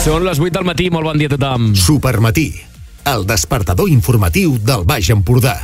Són les 8 del matí, molt bon dia a tothom. Supermatí, el despertador informatiu del Baix Empordà.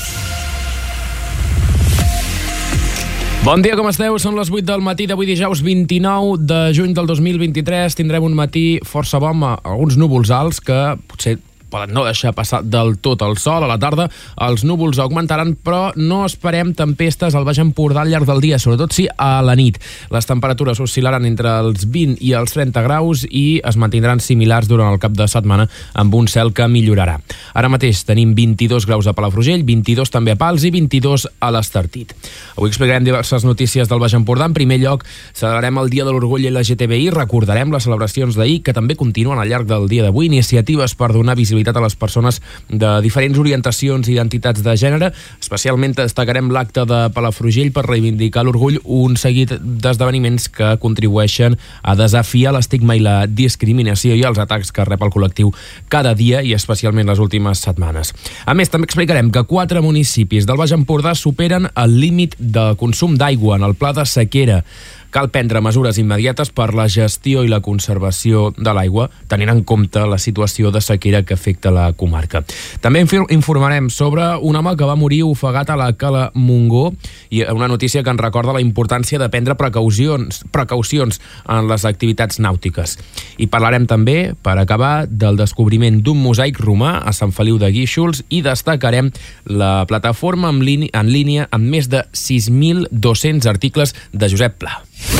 Bon dia, com esteu? Són les 8 del matí d'avui dijous 29 de juny del 2023. Tindrem un matí força bo amb alguns núvols alts que potser poden no deixar passar del tot el sol. A la tarda els núvols augmentaran, però no esperem tempestes al Baix Empordà al llarg del dia, sobretot si a la nit. Les temperatures oscil·laran entre els 20 i els 30 graus i es mantindran similars durant el cap de setmana amb un cel que millorarà. Ara mateix tenim 22 graus a Palafrugell, 22 també a Pals i 22 a l'Estartit. Avui explicarem diverses notícies del Baix Empordà. En primer lloc, celebrarem el Dia de l'Orgull LGTBI, recordarem les celebracions d'ahir que també continuen al llarg del dia d'avui, iniciatives per donar visibilitat a les persones de diferents orientacions i identitats de gènere. Especialment destacarem l'acte de Palafrugell per reivindicar l'orgull, un seguit d'esdeveniments que contribueixen a desafiar l'estigma i la discriminació i els atacs que rep el col·lectiu cada dia i especialment les últimes setmanes. A més, també explicarem que 4 municipis del Baix Empordà superen el límit de consum d'aigua en el pla de sequera. Cal prendre mesures immediates per la gestió i la conservació de l'aigua, tenint en compte la situació de sequera que afecta la comarca. També informarem sobre un home que va morir ofegat a la Cala Montgó i una notícia que ens recorda la importància de prendre precaucions en les activitats nàutiques. I parlarem també, per acabar, del descobriment d'un mosaic romà a Sant Feliu de Guíxols i destacarem la plataforma en línia amb més de 6.200 articles de Josep Pla.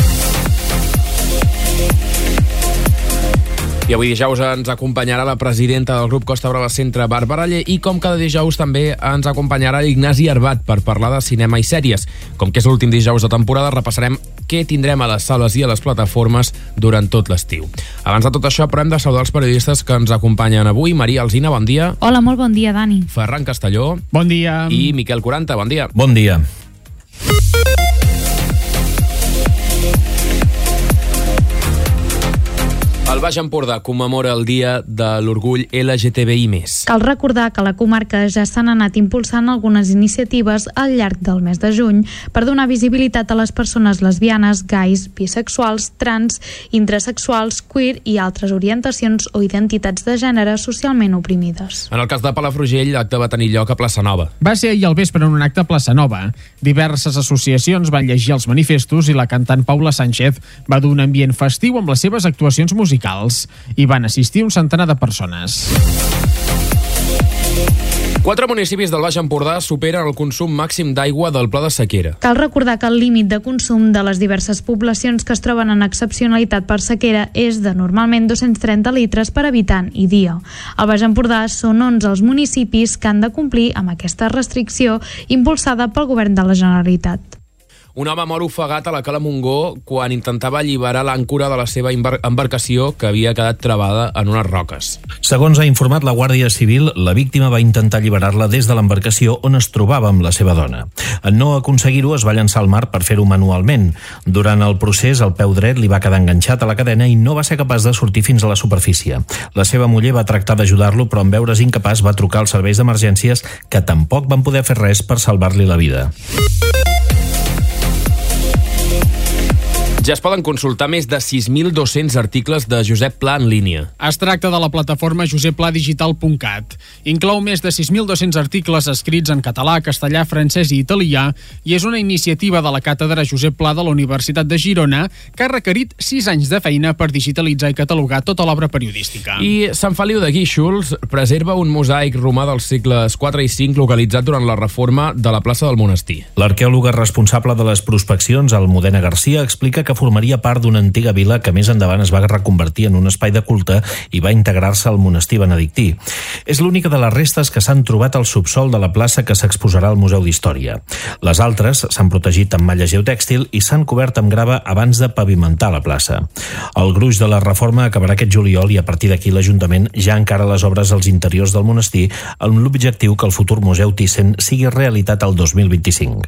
I avui dijous ens acompanyarà la presidenta del grup Costa Brava Centre, Bàrbara Aller, i com cada dijous també ens acompanyarà Ignasi Arbat per parlar de cinema i sèries. Com que és l'últim dijous de temporada, repassarem què tindrem a les sales i a les plataformes durant tot l'estiu. Abans de tot això, però hem de saludar els periodistes que ens acompanyen avui. Maria Alsina, bon dia. Hola, molt bon dia, Dani. Ferran Castelló. Bon dia. I Miquel Quaranta, bon dia. Bon dia. El Baix Empordà commemora el Dia de l'Orgull LGTBI+. Cal recordar que a la comarca ja s'han anat impulsant algunes iniciatives al llarg del mes de juny per donar visibilitat a les persones lesbianes, gais, bisexuals, trans, intersexuals, queer i altres orientacions o identitats de gènere socialment oprimides. En el cas de Palafrugell, l'acte va tenir lloc a Plaça Nova. Va ser ahir al vespre en un acte a Plaça Nova. Diverses associacions van llegir els manifestos i la cantant Paula Sánchez va dur un ambient festiu amb les seves actuacions musicals. Hi van assistir un centenar de persones. 4 municipis del Baix Empordà superen el consum màxim d'aigua del pla de sequera. Cal recordar que el límit de consum de les diverses poblacions que es troben en excepcionalitat per sequera és de normalment 230 litres per habitant i dia. Al Baix Empordà són 11 els municipis que han de complir amb aquesta restricció impulsada pel Govern de la Generalitat. Un home mor ofegat a la Cala Montgó quan intentava alliberar l'àncora de la seva embarcació que havia quedat travada en unes roques. Segons ha informat la Guàrdia Civil, la víctima va intentar alliberar-la des de l'embarcació on es trobava amb la seva dona. En no aconseguir-ho, es va llançar al mar per fer-ho manualment. Durant el procés, el peu dret li va quedar enganxat a la cadena i no va ser capaç de sortir fins a la superfície. La seva muller va tractar d'ajudar-lo, però en veure's incapaç va trucar als serveis d'emergències que tampoc van poder fer res per salvar-li la vida. Ja es poden consultar més de 6.200 articles de Josep Pla en línia. Es tracta de la plataforma josepladigital.cat. Inclou més de 6.200 articles escrits en català, castellà, francès i italià i és una iniciativa de la càtedra Josep Pla de la Universitat de Girona que ha requerit 6 anys de feina per digitalitzar i catalogar tota l'obra periodística. I Sant Feliu de Guíxols preserva un mosaic romà dels segles 4 i 5 localitzat durant la reforma de la plaça del Monestir. L'arqueòloga responsable de les prospeccions, Almudena Garcia, explica que formaria part d'una antiga vila que més endavant es va reconvertir en un espai de culte i va integrar-se al monestir benedictí. És l'única de les restes que s'han trobat al subsol de la plaça que s'exposarà al Museu d'Història. Les altres s'han protegit amb malla geotèxtil i s'han cobert amb grava abans de pavimentar la plaça. El gruix de la reforma acabarà aquest juliol i a partir d'aquí l'Ajuntament ja encara les obres als interiors del monestir amb l'objectiu que el futur Museu Thyssen sigui realitat el 2025.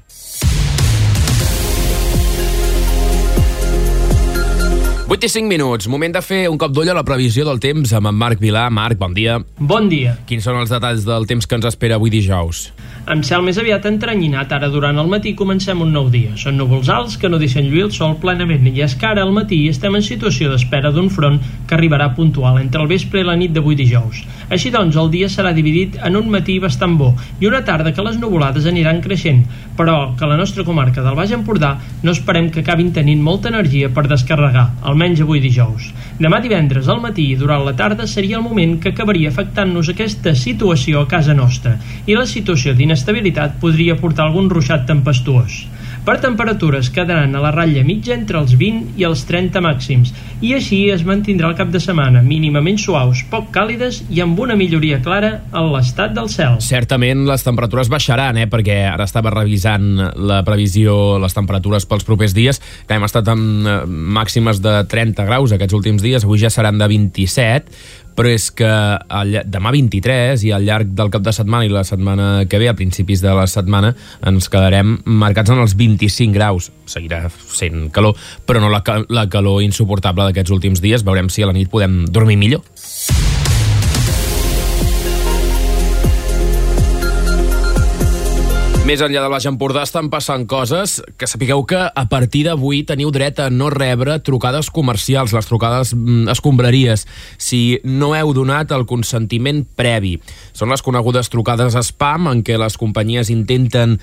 Vuit i 5 minuts, moment de fer un cop d'ull a la previsió del temps amb en Marc Vilà. Marc, bon dia. Bon dia. Quins són els detalls del temps que ens espera avui dijous? amb cel més aviat entrenyinat. Ara durant el matí comencem un nou dia. Són núvols alts que no deixen lluir el sol plenament, i és que ara al matí estem en situació d'espera d'un front que arribarà puntual entre el vespre i la nit d'avui dijous. Així doncs, el dia serà dividit en un matí bastant bo i una tarda que les nuvolades aniran creixent, però que la nostra comarca del Baix Empordà no esperem que acabin tenint molta energia per descarregar, almenys avui dijous. Demà divendres al matí i durant la tarda seria el moment que acabaria afectant-nos aquesta situació a casa nostra, i la situació d'inestabilitat podria portar algun ruixat tempestuós. Per temperatures quedaran a la ratlla mitja entre els 20 i els 30 màxims, i així es mantindrà el cap de setmana, mínimament suaus, poc càlides i amb una milloria clara en l'estat del cel. Certament les temperatures baixaran, perquè ara estava revisant la previsió, les temperatures pels propers dies, que hem estat amb màximes de 30 graus aquests últims dies, avui ja seran de 27, però és que demà 23 i al llarg del cap de setmana i la setmana que ve, a principis de la setmana, ens quedarem marcats en els 25 graus. Seguirà sent calor, però no la calor insuportable d'aquests últims dies. Veurem si a la nit podem dormir millor. Més enllà del Baix Empordà estan passant coses que sapigueu que a partir d'avui teniu dret a no rebre trucades comercials, les trucades escombraries, si no heu donat el consentiment previ. Són les conegudes trucades spam, en què les companyies intenten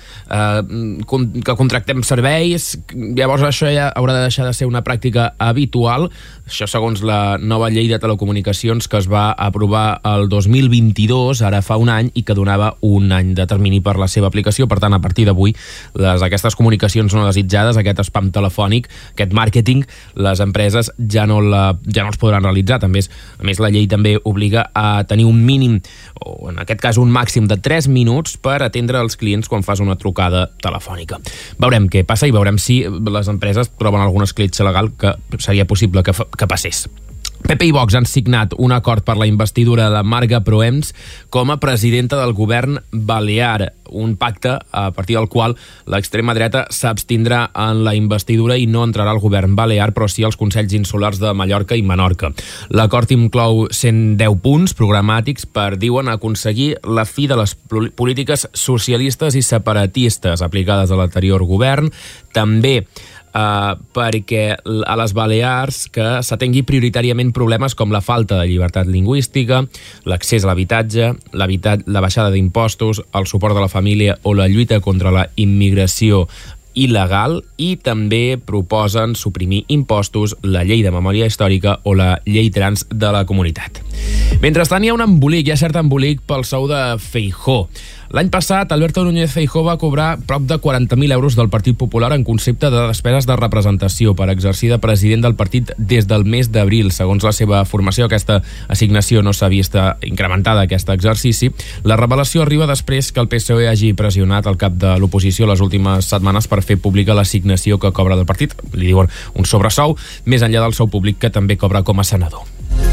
que contractem serveis. Llavors això ja haurà de deixar de ser una pràctica habitual. Això segons la nova llei de telecomunicacions que es va aprovar el 2022, ara fa un any, i que donava un any de termini per la seva aplicació. Per tant, a partir d'avui, aquestes comunicacions no desitjades, aquest spam telefònic, aquest màrqueting, les empreses ja no els podran realitzar. A més, la llei també obliga a tenir un mínim, o en aquest cas un màxim de 3 minuts per atendre els clients quan fas una trucada telefònica. Veurem què passa i veurem si les empreses troben alguna escletxa legal que seria possible que passés. PP i Vox han signat un acord per la investidura de Marga Proens com a presidenta del govern balear, un pacte a partir del qual l'extrema dreta s'abstindrà en la investidura i no entrarà al govern balear, però sí als Consells Insulars de Mallorca i Menorca. L'acord inclou 110 punts programàtics per, diuen, aconseguir la fi de les polítiques socialistes i separatistes aplicades a l'anterior govern, també perquè a les Balears que s'atengui prioritàriament problemes com la falta de llibertat lingüística, l'accés a l'habitatge, la baixada d'impostos, el suport de la família o la lluita contra la immigració il·legal, i també proposen suprimir impostos, la llei de memòria històrica o la llei trans de la comunitat. Mentrestant, hi ha cert embolic pel sou de Feijóo. L'any passat, Alberto Núñez Feijóo va cobrar prop de 40.000 euros del Partit Popular en concepte de despeses de representació per exercir de president del partit des del mes d'abril. Segons la seva formació, aquesta assignació no s'ha vist incrementada, aquest exercici. La revelació arriba després que el PSOE hagi pressionat el cap de l'oposició les últimes setmanes per fer pública l'assignació que cobra del partit. Li diuen un sobresou, més enllà del sou públic que també cobra com a senador.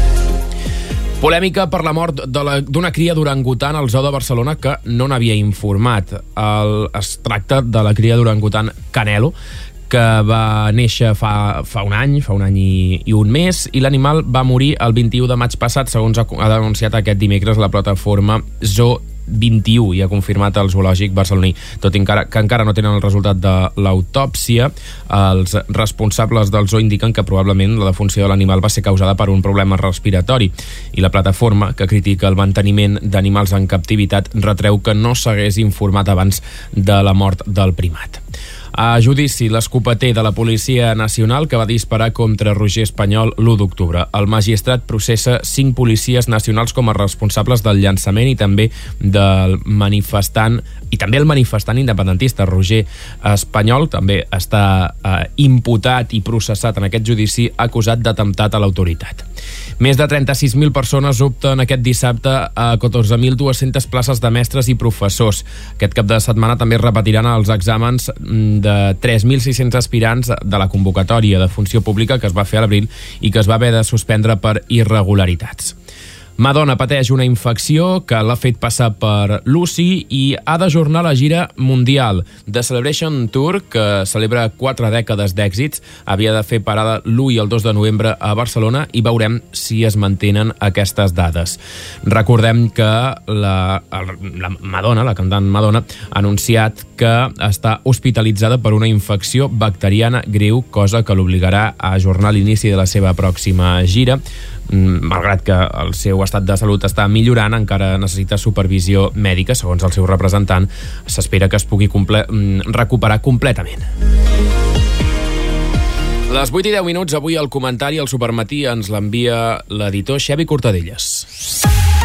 Polèmica per la mort d'una cria d'orangutan al Zoo de Barcelona que no n'havia informat. Es tracta de la cria d'orangutan Canelo, que va néixer fa un any i un mes, i l'animal va morir el 21 de maig passat, segons ha denunciat aquest dimecres la plataforma Zoo 21 i ha confirmat el zoològic barceloní. Tot i que encara no tenen el resultat de l'autòpsia, els responsables del zoo indiquen que probablement la defunció de l'animal va ser causada per un problema respiratori, i la plataforma, que critica el manteniment d'animals en captivitat, retreu que no s'hagués informat abans de la mort del primat. A judici, l'escopeter de la Policia Nacional que va disparar contra Roger Espanyol l'1 d'octubre. El magistrat processa 5 policies nacionals com a responsables del llançament i també del manifestant, i també el manifestant independentista Roger Espanyol també està imputat i processat en aquest judici, acusat d'atemptat a l'autoritat. Més de 36.000 persones opten aquest dissabte a 14.200 places de mestres i professors. Aquest cap de setmana també es repetiran els exàmens de 3.600 aspirants de la convocatòria de funció pública que es va fer a l'abril i que es va haver de suspendre per irregularitats. Madonna pateix una infecció que l'ha fet passar per l'UCI i ha d'ajornar la gira mundial. The Celebration Tour, que celebra 4 dècades d'èxits, havia de fer parada l'1 i el 2 de novembre a Barcelona i veurem si es mantenen aquestes dades. Recordem que la Madonna, la cantant Madonna, ha anunciat que està hospitalitzada per una infecció bacteriana greu, cosa que l'obligarà a ajornar l'inici de la seva pròxima gira. Malgrat que el seu estat de salut està millorant, encara necessita supervisió mèdica. Segons el seu representant, s'espera que es pugui recuperar completament. Les 8 i 10 minuts, avui el comentari al Supermatí ens l'envia l'editor Xevi Cortadelles.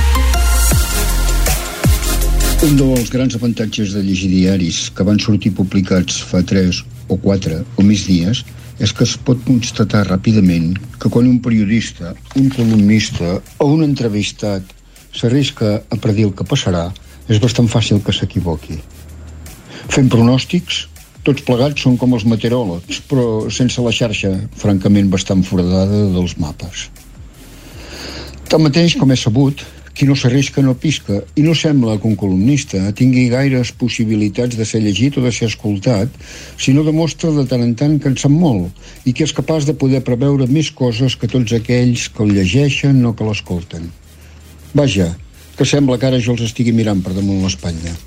Un dels grans avantatges de llegir diaris que van sortir publicats fa 3 o 4 o més dies és que es pot constatar ràpidament que quan un periodista, un columnista o un entrevistat s'arrisca a predir el que passarà, és bastant fàcil que s'equivoqui. Fent pronòstics, tots plegats són com els meteoròlegs, però sense la xarxa, francament, bastant foradada dels mapes. Tanmateix, com és sabut, qui no s'arrisca no pisca, i no sembla que un columnista tingui gaires possibilitats de ser llegit o de ser escoltat, sinó demostra de tant en tant que en sap molt i que és capaç de poder preveure més coses que tots aquells que el llegeixen o que l'escolten. Vaja, que sembla que ara jo els estigui mirant per damunt l'espatlla.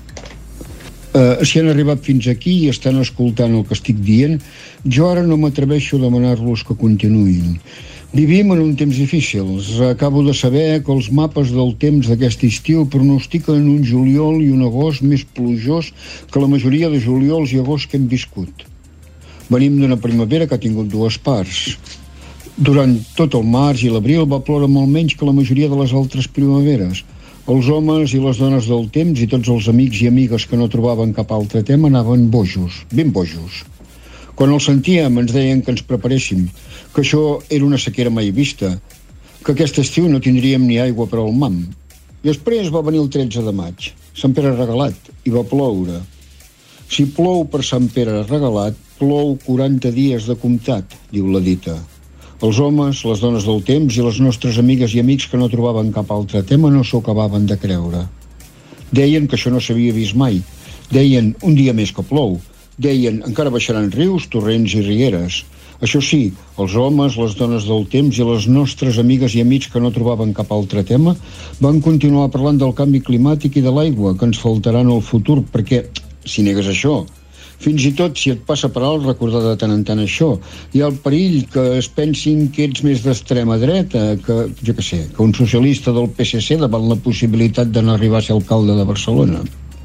Si han arribat fins aquí i estan escoltant el que estic dient, jo ara no m'atreveixo a demanar-los que continuïn. Vivim en un temps difícil. Acabo de saber que els mapes del temps d'aquest estiu pronostiquen un juliol i un agost més plujós que la majoria de juliols i agost que hem viscut. Venim d'una primavera que ha tingut 2 parts. Durant tot el març i l'abril va ploure molt menys que la majoria de les altres primaveres. Els homes i les dones del temps i tots els amics i amigues que no trobaven cap altre tema anaven bojos, ben bojos. Quan els sentíem ens deien que ens preparéssim, que això era una sequera mai vista, que aquest estiu no tindríem ni aigua per al mam. I després va venir el 13 de maig, Sant Pere Regalat, i va ploure. Si plou per Sant Pere Regalat, plou 40 dies de comptat, diu la dita. Els homes, les dones del temps i les nostres amigues i amics que no trobaven cap altre tema no s'ho acabaven de creure. Deien que això no s'havia vist mai. Deien un dia més que plou. Deien encara baixaran rius, torrents i rieres. Això sí, els homes, les dones del temps i les nostres amigues i amics que no trobaven cap altre tema van continuar parlant del canvi climàtic i de l'aigua que ens faltarà en el futur, perquè, si negues això, fins i tot si et passa per alt recordar de tant en tant això, hi ha el perill que es pensin que ets més d'extrema dreta, que, jo què sé, que un socialista del PSC davant la possibilitat de no arribar a ser alcalde de Barcelona.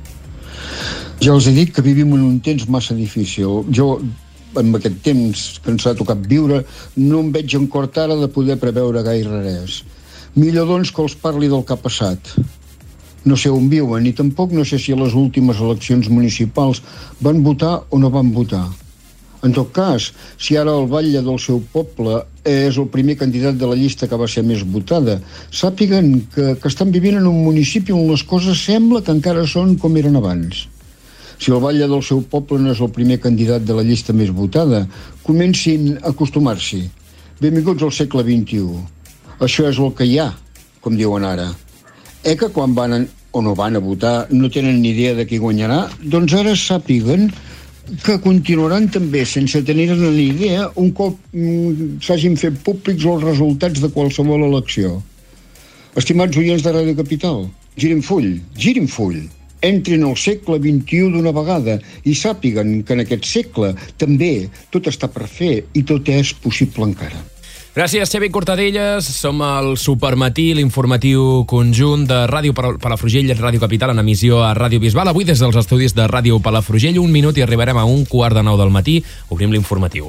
Ja els he dit que vivim en un temps massa difícil. Jo, en aquest temps que ens ha tocat viure, no em veig en cort ara de poder preveure gaire res. Millor, doncs, que els parli del que ha passat. No sé on viuen, ni tampoc no sé si a les últimes eleccions municipals van votar o no van votar. En tot cas, si ara el batlle del seu poble és el primer candidat de la llista que va ser més votada, sàpiguen que estan vivint en un municipi on les coses sembla que encara són com eren abans. Si el batlle del seu poble no és el primer candidat de la llista més votada, comencin a acostumar-s'hi. Benvinguts al segle XXI. Això és el que hi ha, com diuen ara. Que quan van o no van a votar no tenen ni idea de qui guanyarà? Doncs ara sàpiguen que continuaran també sense tenir ni idea un cop s'hagin fet públics els resultats de qualsevol elecció. Estimats oients de Ràdio Capital, girin full. Entrin al segle XXI d'una vegada i sàpiguen que en aquest segle també tot està per fer i tot és possible encara. Gràcies, Xevi Cortadelles. Som al Supermatí, l'informatiu conjunt de Ràdio Palafrugell i Ràdio Capital en emissió a Ràdio Bisbal. Avui des dels estudis de Ràdio Palafrugell, 1 minut i arribarem a 1:45 del matí. Obrim l'informatiu.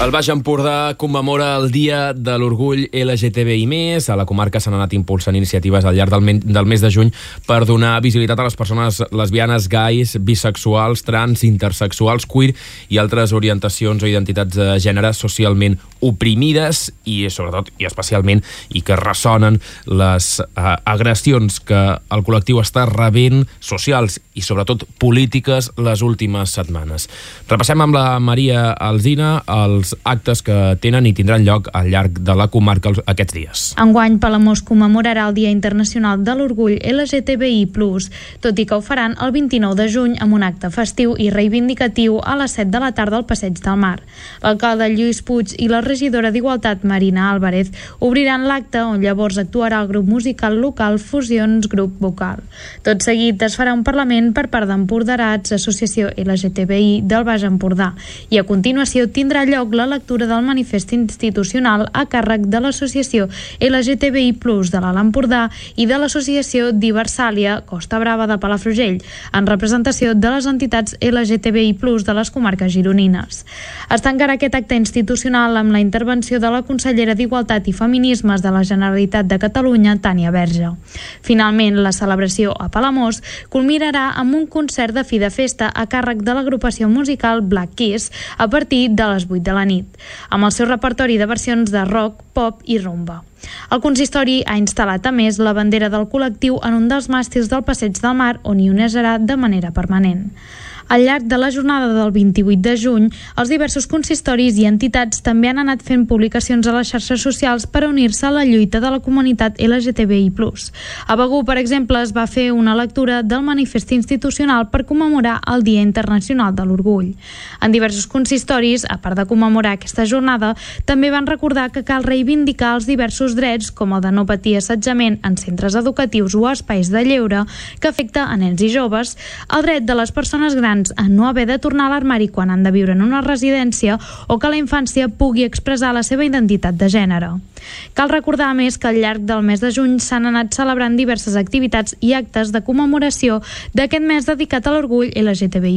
El Baix Empordà commemora el Dia de l'Orgull LGTBI+. A la comarca s'han anat impulsant iniciatives al llarg del mes de juny per donar visibilitat a les persones lesbianes, gais, bisexuals, trans, intersexuals, queer i altres orientacions o identitats de gènere socialment oprimides i sobretot i especialment i que ressonen les agressions que el col·lectiu està rebent, socials i sobretot polítiques, les últimes setmanes. Repassem amb la Maria Alsina els actes que tenen i tindran lloc al llarg de la comarca aquests dies. Enguany, Palamós commemorarà el Dia Internacional de l'Orgull LGTBI+, tot i que ho faran el 29 de juny amb un acte festiu i reivindicatiu a les 7 de la tarda al Passeig del Mar. L'alcalde Lluís Puig i la regidora d'Igualtat Marina Álvarez obriran l'acte on llavors actuarà el grup musical local Fusions Grup Vocal. Tot seguit es farà un parlament per part d'empoderats, Associació LGTBI del Baix Empordà, i a continuació tindrà lloc la lectura del manifest institucional a càrrec de l'Associació LGTBI+ de l'Alt Empordà i de l'Associació Diversàlia Costa Brava de Palafrugell, en representació de les entitats LGTBI+ de les comarques gironines. Es tancarà aquest acte institucional amb la intervenció de la consellera d'Igualtat i Feminismes de la Generalitat de Catalunya, Tània Verge. Finalment, la celebració a Palamós culminarà amb un concert de fi de festa a càrrec de l'agrupació musical Black Kiss a partir de les 8 de la nit, amb el seu repertori de versions de rock, pop i rumba. El consistori ha instal·lat a més la bandera del col·lectiu en un dels màstils del Passeig del Mar, on hi onejarà de manera permanent. Al llarg de la jornada del 28 de juny, els diversos consistoris i entitats també han anat fent publicacions a les xarxes socials per unir-se a la lluita de la comunitat LGTBI+. A Begur, per exemple, es va fer una lectura del manifest institucional per commemorar el Dia Internacional de l'Orgull. En diversos consistoris, a part de commemorar aquesta jornada, també van recordar que cal reivindicar els diversos drets, com el de no patir assetjament en centres educatius o espais de lleure que afecta a nens i joves, el dret de les persones grans a no haver de tornar a l'armari quan han de viure en una residència o que la infància pugui expressar la seva identitat de gènere. Cal recordar, a més, que al llarg del mes de juny s'han anat celebrant diverses activitats i actes de commemoració d'aquest mes dedicat a l'orgull LGTBI+.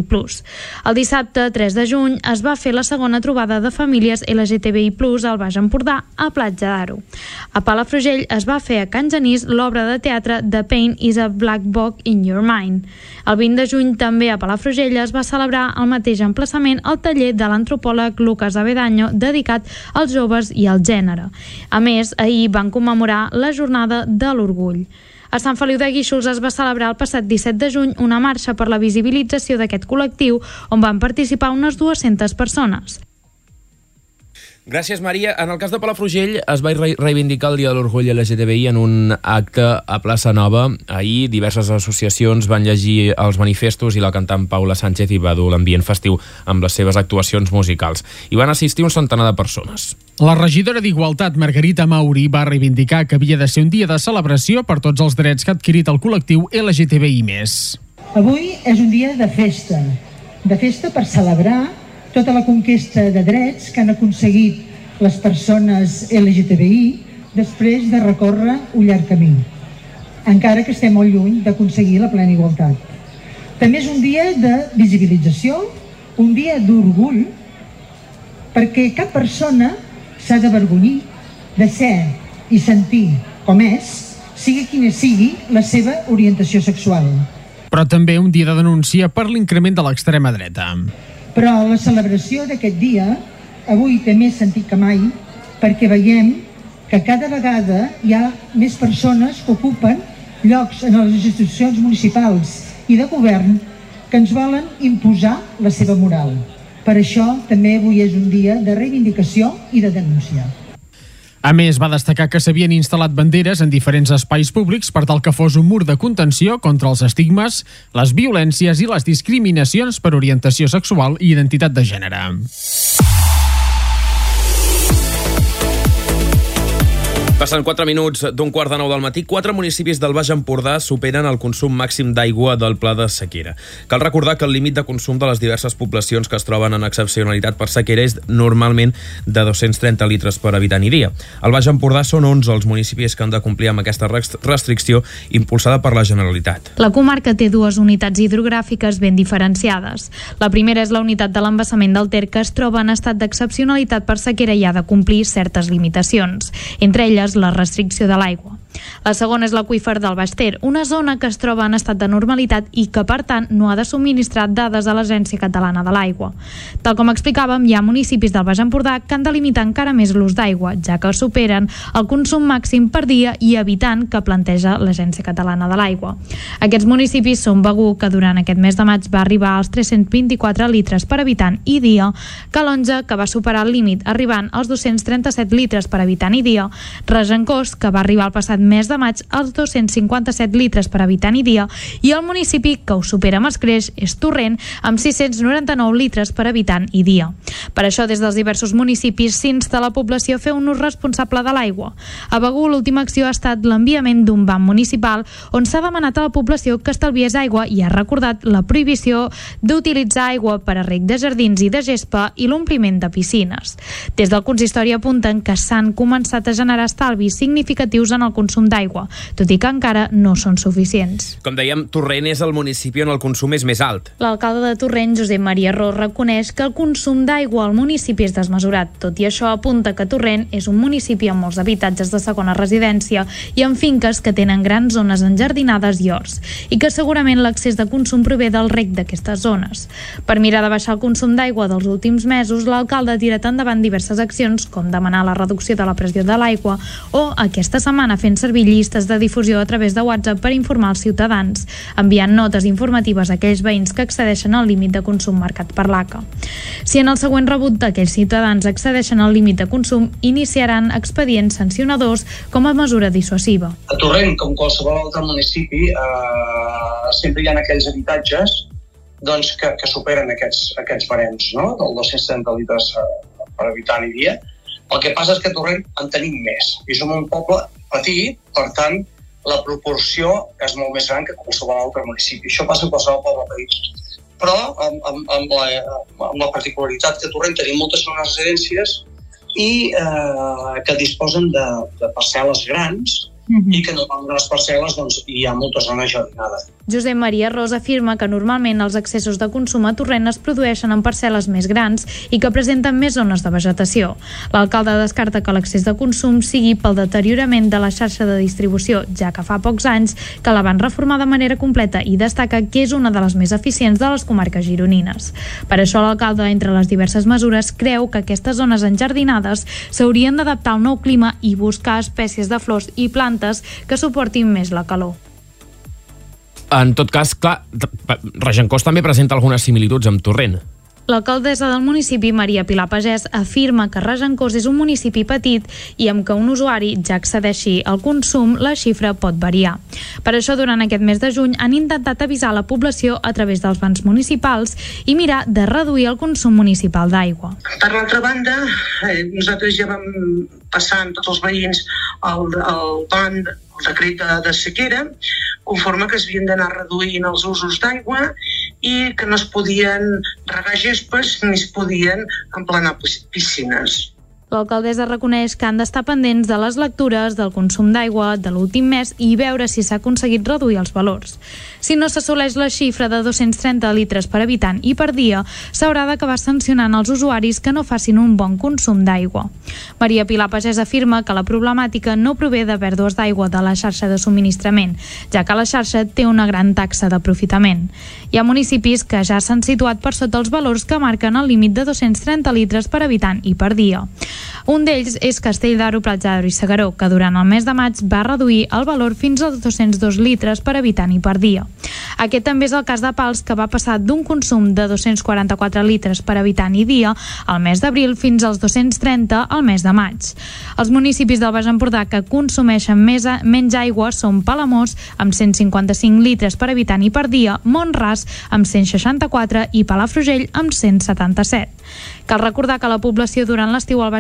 El dissabte, 3 de juny, es va fer la segona trobada de famílies LGTBI+, al Baix Empordà, a Platja d'Aro. A Palafrugell es va fer a Can Genís l'obra de teatre The Pain is a Black Book in Your Mind. El 20 de juny, també a Palafrugell, es va celebrar al mateix emplaçament el taller de l'antropòleg Lucas Avedaño dedicat als joves i al gènere. A més, ahir van commemorar la Jornada de l'Orgull. A Sant Feliu de Guíxols es va celebrar el passat 17 de juny una marxa per la visibilització d'aquest col·lectiu on van participar unes 200 persones. Gràcies, Maria. En el cas de Palafrugell es va reivindicar el Dia de l'Orgull LGTBI en un acte a Plaça Nova. Ahir diverses associacions van llegir els manifestos i la cantant Paula Sánchez hi va dur l'ambient festiu amb les seves actuacions musicals. Hi van assistir un centenar de persones. La regidora d'Igualtat, Margarita Mauri, va reivindicar que havia de ser un dia de celebració per tots els drets que ha adquirit el col·lectiu LGTBI+. Avui és un dia de festa per celebrar tota la conquesta de drets que han aconseguit les persones LGTBI després de recórrer un llarg camí, encara que estem molt lluny d'aconseguir la plena igualtat. També és un dia de visibilització, un dia d'orgull, perquè cap persona s'ha d'avergonyir de ser i sentir com és, sigui quina sigui la seva orientació sexual. Però també un dia de denúncia per l'increment de l'extrema dreta. Però la celebració d'aquest dia avui té més sentit que mai perquè veiem que cada vegada hi ha més persones que ocupen llocs en les institucions municipals i de govern que ens volen imposar la seva moral. Per això també avui és un dia de reivindicació i de denúncia. A més, va destacar que s'havien instal·lat banderes en diferents espais públics per tal que fos un mur de contenció contra els estigmes, les violències i les discriminacions per orientació sexual i identitat de gènere. Passen 4 minuts d'un 8:45 del matí. 4 municipis del Baix Empordà superen el consum màxim d'aigua del pla de sequera. Cal recordar que el límit de consum de les diverses poblacions que es troben en excepcionalitat per sequera és normalment de 230 litres per habitant i dia. Al Baix Empordà són 11 els municipis que han de complir amb aquesta restricció impulsada per la Generalitat. La comarca té 2 unitats hidrogràfiques ben diferenciades. La primera és la unitat de l'embassament del Ter, que es troba en estat d'excepcionalitat per sequera i ha de complir certes limitacions, entre elles la restricció de l'aigua. La segona és l'aqüífer del Baix Ter, una zona que es troba en estat de normalitat i que, per tant, no ha de subministrar dades a l'Agència Catalana de l'Aigua. Tal com explicàvem, hi ha municipis del Baix Empordà que han de limitar encara més l'ús d'aigua, ja que superen el consum màxim per dia i habitant que planteja l'Agència Catalana de l'Aigua. Aquests municipis són Begur, que durant aquest mes de maig va arribar als 324 litres per habitant i dia, Calonja, que va superar el límit arribant als 237 litres per habitant i dia, Regencós, que va arribar al passat mes de maig als 257 litres per habitant i dia, i el municipi que ho supera amb escreix és Torrent, amb 699 litres per habitant i dia. Per això, des dels diversos municipis s'insta la població a fer un ús responsable de l'aigua. A Begur, l'última acció ha estat l'enviament d'un banc municipal on s'ha demanat a la població que estalviés aigua i ha recordat la prohibició d'utilitzar aigua per a reg de jardins i de gespa i l'ompliment de piscines. Des del consistori apunten que s'han començat a generar estalvis significatius en el consum d'aigua, tot i que encara no són suficients. Com dèiem, Torrent és el municipi on el consum és més alt. L'alcalde de Torrent, Josep Maria Ros, reconeix que el consum d'aigua al municipi és desmesurat. Tot i això, apunta que Torrent és un municipi amb molts habitatges de segona residència i amb finques que tenen grans zones enjardinades i horts, i que segurament l'accés de consum prové del reg d'aquestes zones. Per mirar de baixar el consum d'aigua dels últims mesos, l'alcalde ha tirat endavant diverses accions, com demanar la reducció de la pressió de l'aigua o, aquesta setmana, fent servir llistes de difusió a través de WhatsApp per informar els ciutadans, enviant notes informatives a aquells veïns que excedeixen el límit de consum marcat per l'ACA. Si en el següent rebut d'aquells ciutadans excedeixen el límit de consum, iniciaran expedients sancionadors com a mesura dissuasiva. A Torrent, com qualsevol altre municipi, sempre hi ha aquells habitatges que superen aquests barems, no? Del 230 litres per habitant i dia. El que passa és que a Torrent en tenim més. I som un poble petit, per tant, la proporció és molt més gran que qualsevol altre municipi. Això passa en qualsevol poble petit. Però amb la particularitat que a Torrent tenim moltes zones residències i que disposen de parcel·les grans i que normalment les parcel·les hi ha molta zona jardinada. Josep Maria Ros afirma que normalment els excessos de consum a Torrent es produeixen en parcel·les més grans i que presenten més zones de vegetació. L'alcalde descarta que l'excés de consum sigui pel deteriorament de la xarxa de distribució, ja que fa pocs anys que la van reformar de manera completa, i destaca que és una de les més eficients de les comarques gironines. Per això l'alcalde, entre les diverses mesures, creu que aquestes zones enjardinades s'haurien d'adaptar al nou clima i buscar espècies de flors i plantes que suportin més la calor. En tot cas, clar, Regencós també presenta algunes similituds amb Torrent. L'alcaldessa del municipi, Maria Pilar Pagès, afirma que Regencós és un municipi petit i amb què un usuari ja accedeixi al consum, la xifra pot variar. Per això, durant aquest mes de juny, han intentat avisar la població a través dels bans municipals i mirar de reduir el consum municipal d'aigua. Per l'altra banda, nosaltres ja vam passar amb tots els veïns el ban, el decret de sequera, conforme que es havien d'anar reduint els usos d'aigua i que no es podien regar gespes ni es podien emplenar piscines. L'alcaldessa reconeix que han d'estar pendents de les lectures del consum d'aigua de l'últim mes i veure si s'ha aconseguit reduir els valors. Si no s'assoleix la xifra de 230 litres per habitant i per dia, s'haurà d'acabar sancionant els usuaris que no facin un bon consum d'aigua. Maria Pilar Pagès afirma que la problemàtica no prové de pèrdues d'aigua de la xarxa de subministrament, ja que la xarxa té una gran taxa d'aprofitament. Hi ha municipis que ja s'han situat per sota els valors que marquen el límit de 230 litres per habitant i per dia. Un d'ells és Castell d'Aro, Platja d'Aro i Segaró, que durant el mes de maig va reduir el valor fins als 202 litres per habitant i per dia. Aquest també és el cas de Pals, que va passar d'un consum de 244 litres per habitant i dia al mes d'abril fins als 230 al mes de maig. Els municipis del Baix Empordà que consumeixen menys aigua són Palamós, amb 155 litres per habitant i per dia, Mont-ras, amb 164 i Palafrugell, amb 177. Cal recordar que la població durant l'estiu al Baix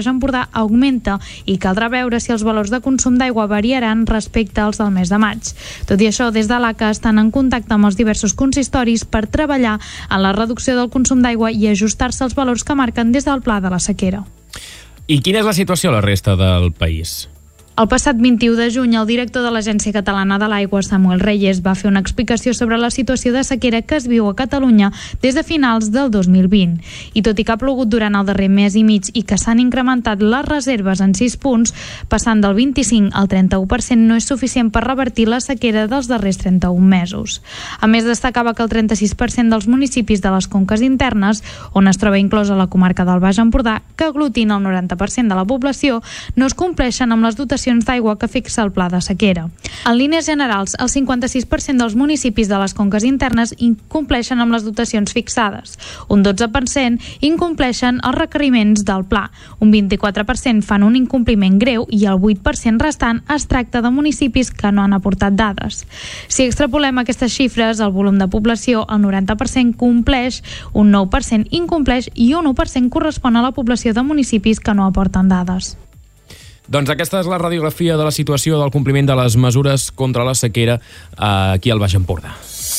Baix Empordà augmenta i caldrà veure si els valors de consum d'aigua variaran respecte als del mes de maig. Tot i això, des de l'ACA estan en contacte amb els diversos consistoris per treballar en la reducció del consum d'aigua i ajustar-se als valors que marquen des del Pla de la Sequera. I quina és la situació a la resta del país? El passat 21 de juny, el director de l'Agència Catalana de l'Aigua, Samuel Reyes, va fer una explicació sobre la situació de sequera que es viu a Catalunya des de finals del 2020. I tot i que ha plogut durant el darrer mes i mig i que s'han incrementat les reserves en 6 punts, passant del 25 al 31%, no és suficient per revertir la sequera dels darrers 31 mesos. A més, destacava que el 36% dels municipis de les conques internes, on es troba inclosa la comarca del Baix Empordà, que aglutina el 90% de la població, no es compleixen amb les dotacions d'aigua que fixa el Pla de Sequera. En línies generals, el 56% dels municipis de les conques internes incompleixen amb les dotacions fixades. Un 12% incompleixen els requeriments del pla. Un 24% fan un incompliment greu i el 8% restant es tracta de municipis que no han aportat dades. Si extrapolem aquestes xifres, el volum de població, el 90% compleix, un 9% incompleix i un 1% correspon a la població de municipis que no aporten dades. Doncs aquesta és la radiografia de la situació del compliment de les mesures contra la sequera aquí al Baix Empordà.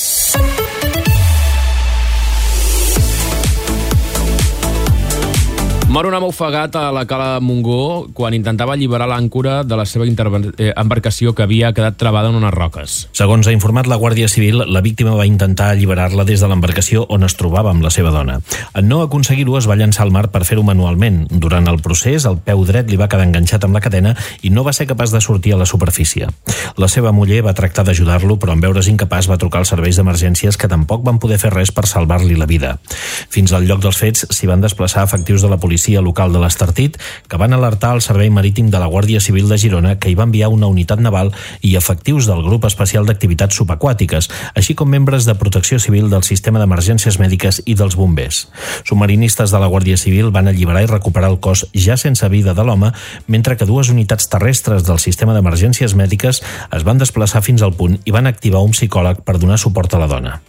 Mor un home ofegat a la cala Montgó quan intentava alliberar l'àncora de la seva embarcació que havia quedat travada en unes roques. Segons ha informat la Guàrdia Civil, la víctima va intentar alliberar-la des de l'embarcació on es trobava amb la seva dona. En no aconseguir-ho, es va llançar al mar per fer-ho manualment. Durant el procés, el peu dret li va quedar enganxat amb la cadena i no va ser capaç de sortir a la superfície. La seva muller va tractar d'ajudar-lo, però en veure's incapaç va trucar als serveis d'emergències que tampoc van poder fer res per salvar-li la vida. Fins al lloc dels fets s'hi van desplaçar efectius de la policia local de l'Estartit, que van alertar el Servei Marítim de la Guàrdia Civil de Girona, que hi va enviar una unitat naval i efectius del Grup Especial d'Activitats Subaquàtiques, així com membres de Protecció Civil del Sistema d'Emergències Mèdiques i dels bombers. Submarinistes de la Guàrdia Civil van alliberar i recuperar el cos ja sense vida de l'home, mentre que 2 unitats terrestres del Sistema d'Emergències Mèdiques es van desplaçar fins al punt i van activar un psicòleg per donar suport a la dona.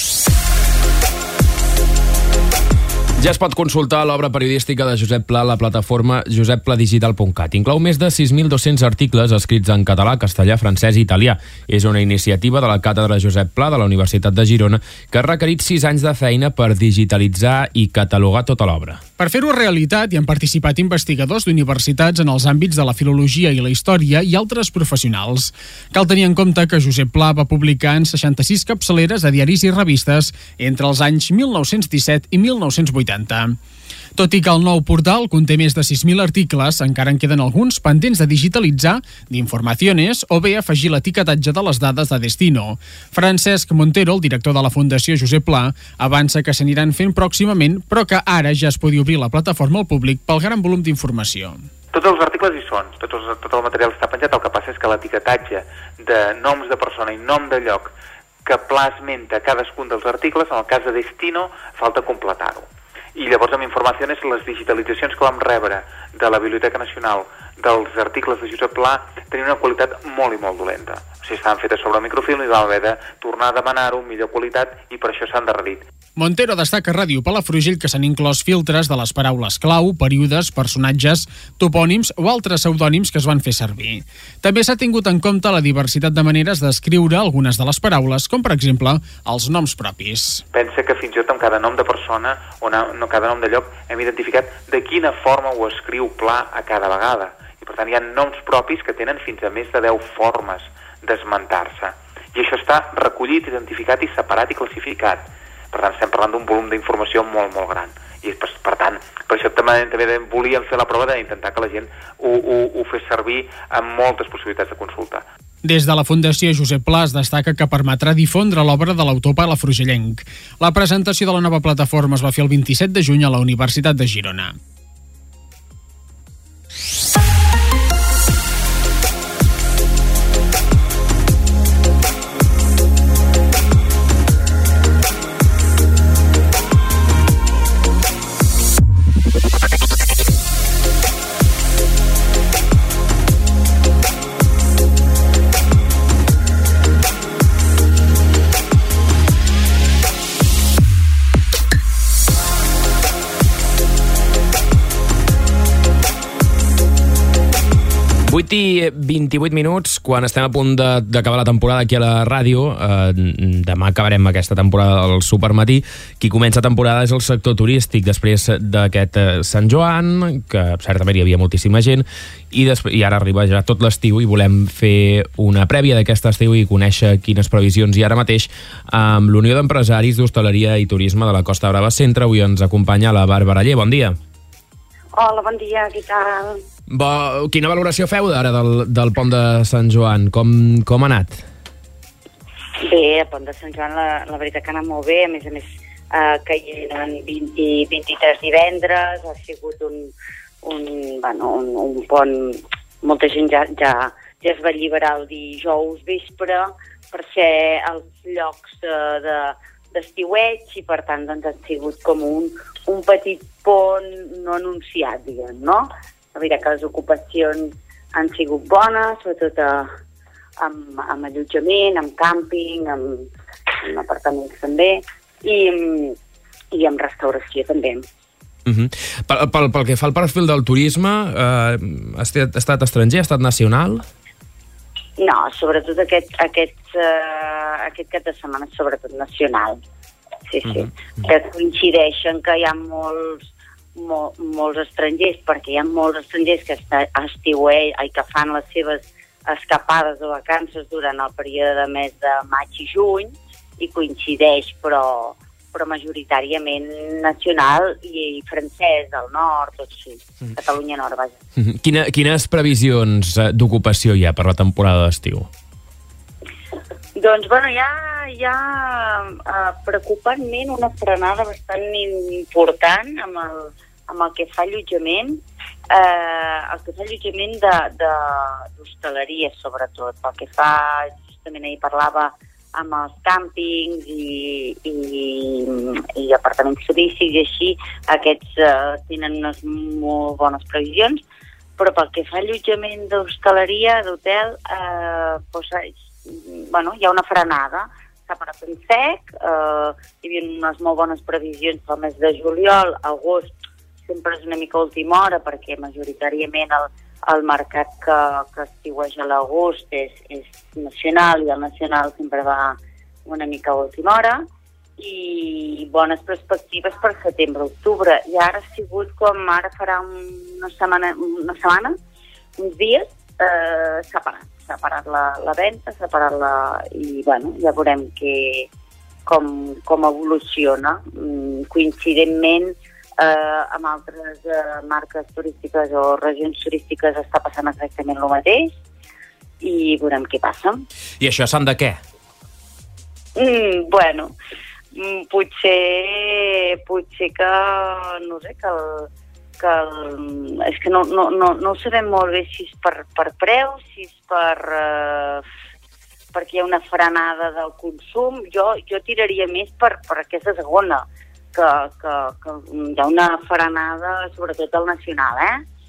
Ja es pot consultar l'obra periodística de Josep Pla a la plataforma joseppladigital.cat. Inclou més de 6.200 articles escrits en català, castellà, francès i italià. És una iniciativa de la Càtedra Josep Pla de la Universitat de Girona que ha requerit 6 anys de feina per digitalitzar i catalogar tota l'obra. Per fer-ho realitat hi han participat investigadors d'universitats en els àmbits de la filologia i la història i altres professionals. Cal tenir en compte que Josep Pla va publicar en 66 capçaleres a diaris i revistes entre els anys 1917 i 1980. Tot i que el nou portal conté més de 6.000 articles, encara en queden alguns pendents de digitalitzar, d'informaciones, o bé afegir l'etiquetatge de les dades de destino. Francesc Montero, el director de la Fundació Josep Pla, avança que s'aniran fent pròximament, però que ara ja es pugui obrir la plataforma al públic pel gran volum d'informació. Tots els articles hi són, tot el material està penjat, el que passa és que l'etiquetatge de noms de persona i nom de lloc que Pla esmenta cadascun dels articles, en el cas de destino, falta completar-ho. I llavors amb informacions, les digitalitzacions que vam rebre de la Biblioteca Nacional dels articles de Josep Pla tenien una qualitat molt i molt dolenta. O sigui, estaven fetes sobre microfilm i vam haver de tornar a demanar-ho amb millor qualitat i per això s'han endarrerit. Montero destaca a Ràdio Palafrugell que s'han inclòs filtres de les paraules clau, períodes, personatges, topònims o altres pseudònims que es van fer servir. També s'ha tingut en compte la diversitat de maneres d'escriure algunes de les paraules, com per exemple els noms propis. Pensa que fins i tot amb cada nom de persona o cada nom de lloc hem identificat de quina forma ho escriu Pla a cada vegada. I per tant hi ha noms propis que tenen fins a més de 10 formes d'esmentar-se. I això està recollit, identificat i separat i classificat. Per tant, estem parlant d'un volum d'informació molt, molt gran. I per tant, per això també volíem fer la prova d'intentar que la gent ho fes servir amb moltes possibilitats de consulta. Des de la Fundació Josep Pla es destaca que permetrà difondre l'obra de l'autor palafrugellenc. La presentació de la nova plataforma es va fer el 27 de juny a la Universitat de Girona. 8:28, quan estem a punt d'acabar la temporada aquí a la ràdio. Demà acabarem aquesta temporada del Supermatí. Qui comença temporada és el sector turístic, després d'aquest Sant Joan, que certament hi havia moltíssima gent, i ara arriba ja tot l'estiu i volem fer una prèvia d'aquest estiu i conèixer quines previsions hi ha ara mateix amb l'Unió d'Empresaris d'Hostaleria i Turisme de la Costa Brava Centre. Avui ens acompanya la Bàrbara Aller. Bon dia. Hola, bon dia, què tal? Quina valoració feu ara del pont de Sant Joan? Com ha anat? Bé, el pont de Sant Joan la veritat que ha anat molt bé, a més que hi eren 23 divendres, ha sigut un pont, molta gent ja es va alliberar el dijous vespre per ser els llocs d'estiueig i per tant doncs, ha sigut com un petit pont no anunciat, diguem, no? La veritat que les ocupacions han sigut bones, sobretot amb allotjament, amb càmping, amb apartaments també, i amb restauració també. Pel que fa al perfil del turisme, ha estat estranger, ha estat nacional? No, sobretot aquest cap de setmana és sobretot nacional. Sí. Que coincideixen que hi ha molts estrangers, perquè hi ha molts estrangers que que fan les seves escapades o vacances durant el període de mes de maig i juny, i coincideix, però majoritàriament nacional i francès del nord, tot així, Catalunya Nord, vaja. Quines previsions d'ocupació hi ha per la temporada d'estiu? Doncs, bueno, hi ha preocupantment una frenada bastant important amb el que fa allotjament, d'hostaleria, sobretot. El que fa, justament ahir parlava amb els càmpings i apartaments turístics i així, aquests tenen unes molt bones previsions, però pel que fa allotjament d'hostaleria, d'hotel, hi ha una frenada. S'ha parat en sec, hi havia unes molt bones previsions pel mes de juliol, agost sempre és una mica a última hora perquè majoritàriament el mercat que estiueja a l'agost és nacional i el nacional sempre va una mica a última hora, i bones perspectives per setembre-octubre. I ara ha sigut com ara farà una setmana, uns dies, s'ha parat la venda, s'ha parat i ja veurem com evoluciona. Coincidentment amb altres marques turístiques o regions turístiques està passant exactament el mateix i veurem què passa. I això s'han de què? Potser que no sé, és que no ho sabem molt bé si és per preu, si és perquè hi ha una frenada del consum. Jo tiraria més per aquesta segona, que hi ha una frenada, sobretot al nacional,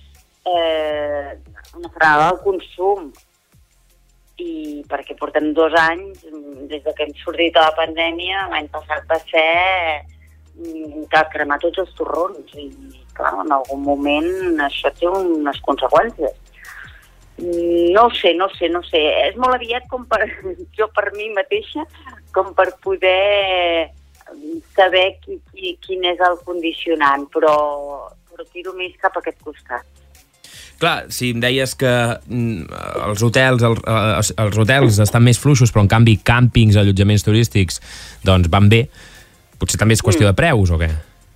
una frenada del consum, i perquè portem 2 anys, des que hem sortit de la pandèmia, l'any passat va ser cremar tots els torrons, i clar, en algun moment això té unes conseqüències. No ho sé, és molt aviat jo per mi mateixa, com per poder saber quin és el condicionant, però tiro més cap a aquest costat. Clar, si em deies que els hotels estan més fluixos, però en canvi càmpings, allotjaments turístics, doncs van bé, potser també és qüestió de preus, o què?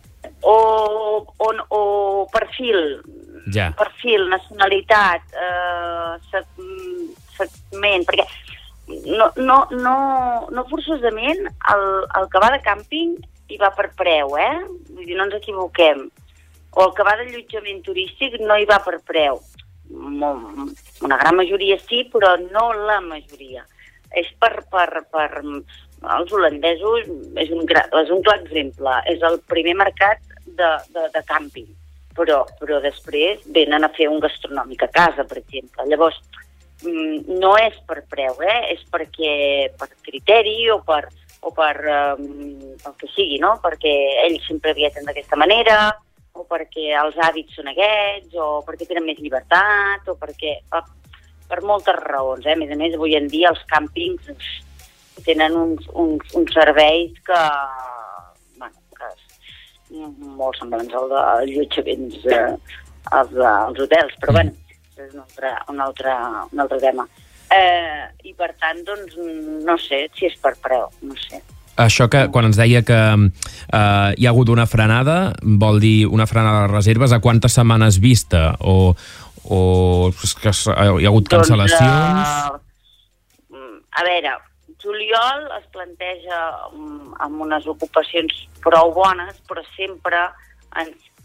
O perfil, nacionalitat, segment, perquè no forçosament el que va de càmping hi va per preu, vull dir, no ens equivoquem, o el que va d'allotjament turístic no hi va per preu. Una gran majoria sí, però no la majoria. És per els holandesos, és un clar exemple, és el primer mercat de càmping, però després venen a fer un gastronòmic a casa, per exemple. Llavors, no és per preu, és perquè per criteri o per el que sigui, no? Perquè ells sempre viatgen d'aquesta manera, o perquè els hàbits són aquests, o perquè tenen més llibertat, o perquè per moltes raons. A més, avui en dia els càmpings tenen uns serveis que molt semblants al allotjaments als hotels, però bueno, és un altre tema. I per tant, doncs, no sé si és per preu, no sé. Això que quan ens deia que hi ha hagut una frenada, vol dir una frenada de reserves, a quantes setmanes vista? O que hi ha hagut cancel·lacions? A veure, juliol es planteja amb unes ocupacions prou bones, però sempre a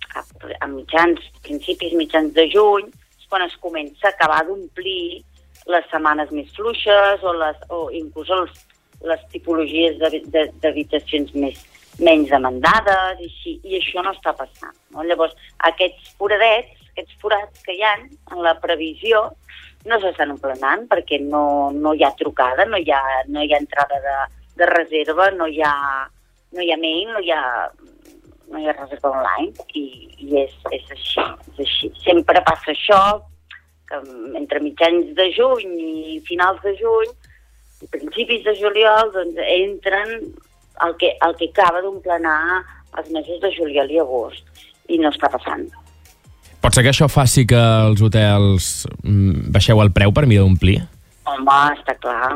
principis mitjans de juny és quan es comença a acabar d'omplir les setmanes més fluixes o inclús les tipologies d'habitacions menys demandades, i això no està passant. No? Llavors, aquests forats que hi ha en la previsió no s'estan emplenant perquè no hi ha trucada, no hi ha entrada de reserva, no hi ha mail, no hi ha reserva online, i és així. Sempre passa això, que entre mitjans de juny i finals de juny i principis de juliol doncs entren el que acaba d'emplenar els mesos de juliol i agost, i no està passant. Pot ser que això faci que els hotels baixeu el preu per mi d'omplir? Home, està clar.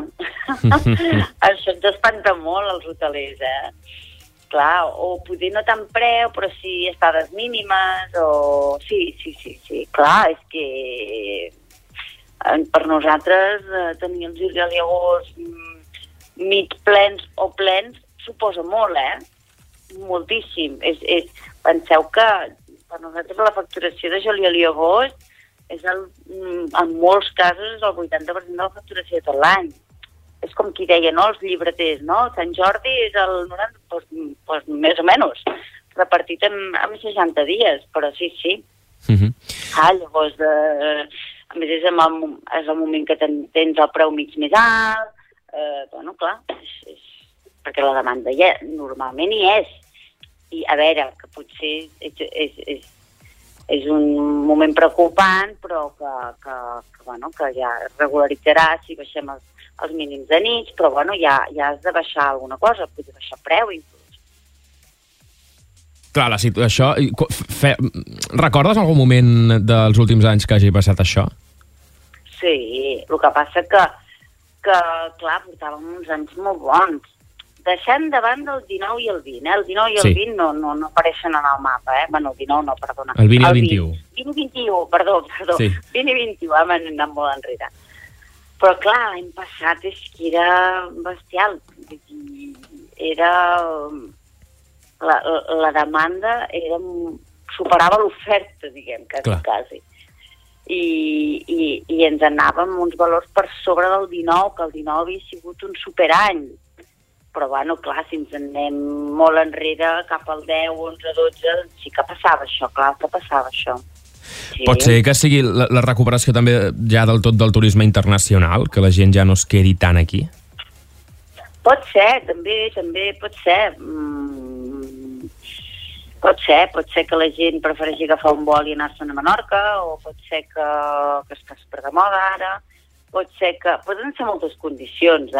Això ens espanta molt, els hotelers, Clar, o potser no tant preu, però sí estades mínimes, o... Sí. Clar, és que per nosaltres tenir el juliol i agost mig plens o plens suposa molt, Moltíssim. Penseu que per nosaltres la facturació de juliol i agost en molts casos és el 80% de la facturació de tot l'any. És com qui deia, no?, els llibreters, no? Sant Jordi és el 90, doncs més o menys, repartit en 60 dies, però sí. Llavors, a més, és el moment que tens el preu mig més alt, bueno, clar, perquè la demanda normalment hi és. I a veure, que potser és un moment preocupant, però que ja es regularitzarà si baixem els mínims de nits, però bueno, ja has de baixar alguna cosa, poder baixar preu inclús. Clar, això... Recordes algun moment dels últims anys que hagi passat això? Sí, el que passa que clar, portàvem uns anys molt bons. Deixant davant del 19 i el 20, El 19 i el 20 no apareixen en el mapa, Bueno, el 19 no, perdona. El 20 i el 21. 20 i 21, perdó. Sí. 20 i 21, m'han anat molt enrere. Però clar, l'any passat és que era bestial. La demanda superava l'oferta, diguem, quasi. I ens anàvem uns valors per sobre del 19, que el 19 havia sigut un superany. Però, bueno, clar, si ens anem molt enrere, cap al 10, 11, 12, sí que passava això, Sí. Pot ser que sigui la recuperació també ja del tot del turisme internacional, que la gent ja no es quedi tant aquí? Pot ser, també pot ser. Pot ser que la gent prefereixi agafar un vol i anar-se'n a Menorca, o pot ser que està super de moda ara, poden ser moltes condicions,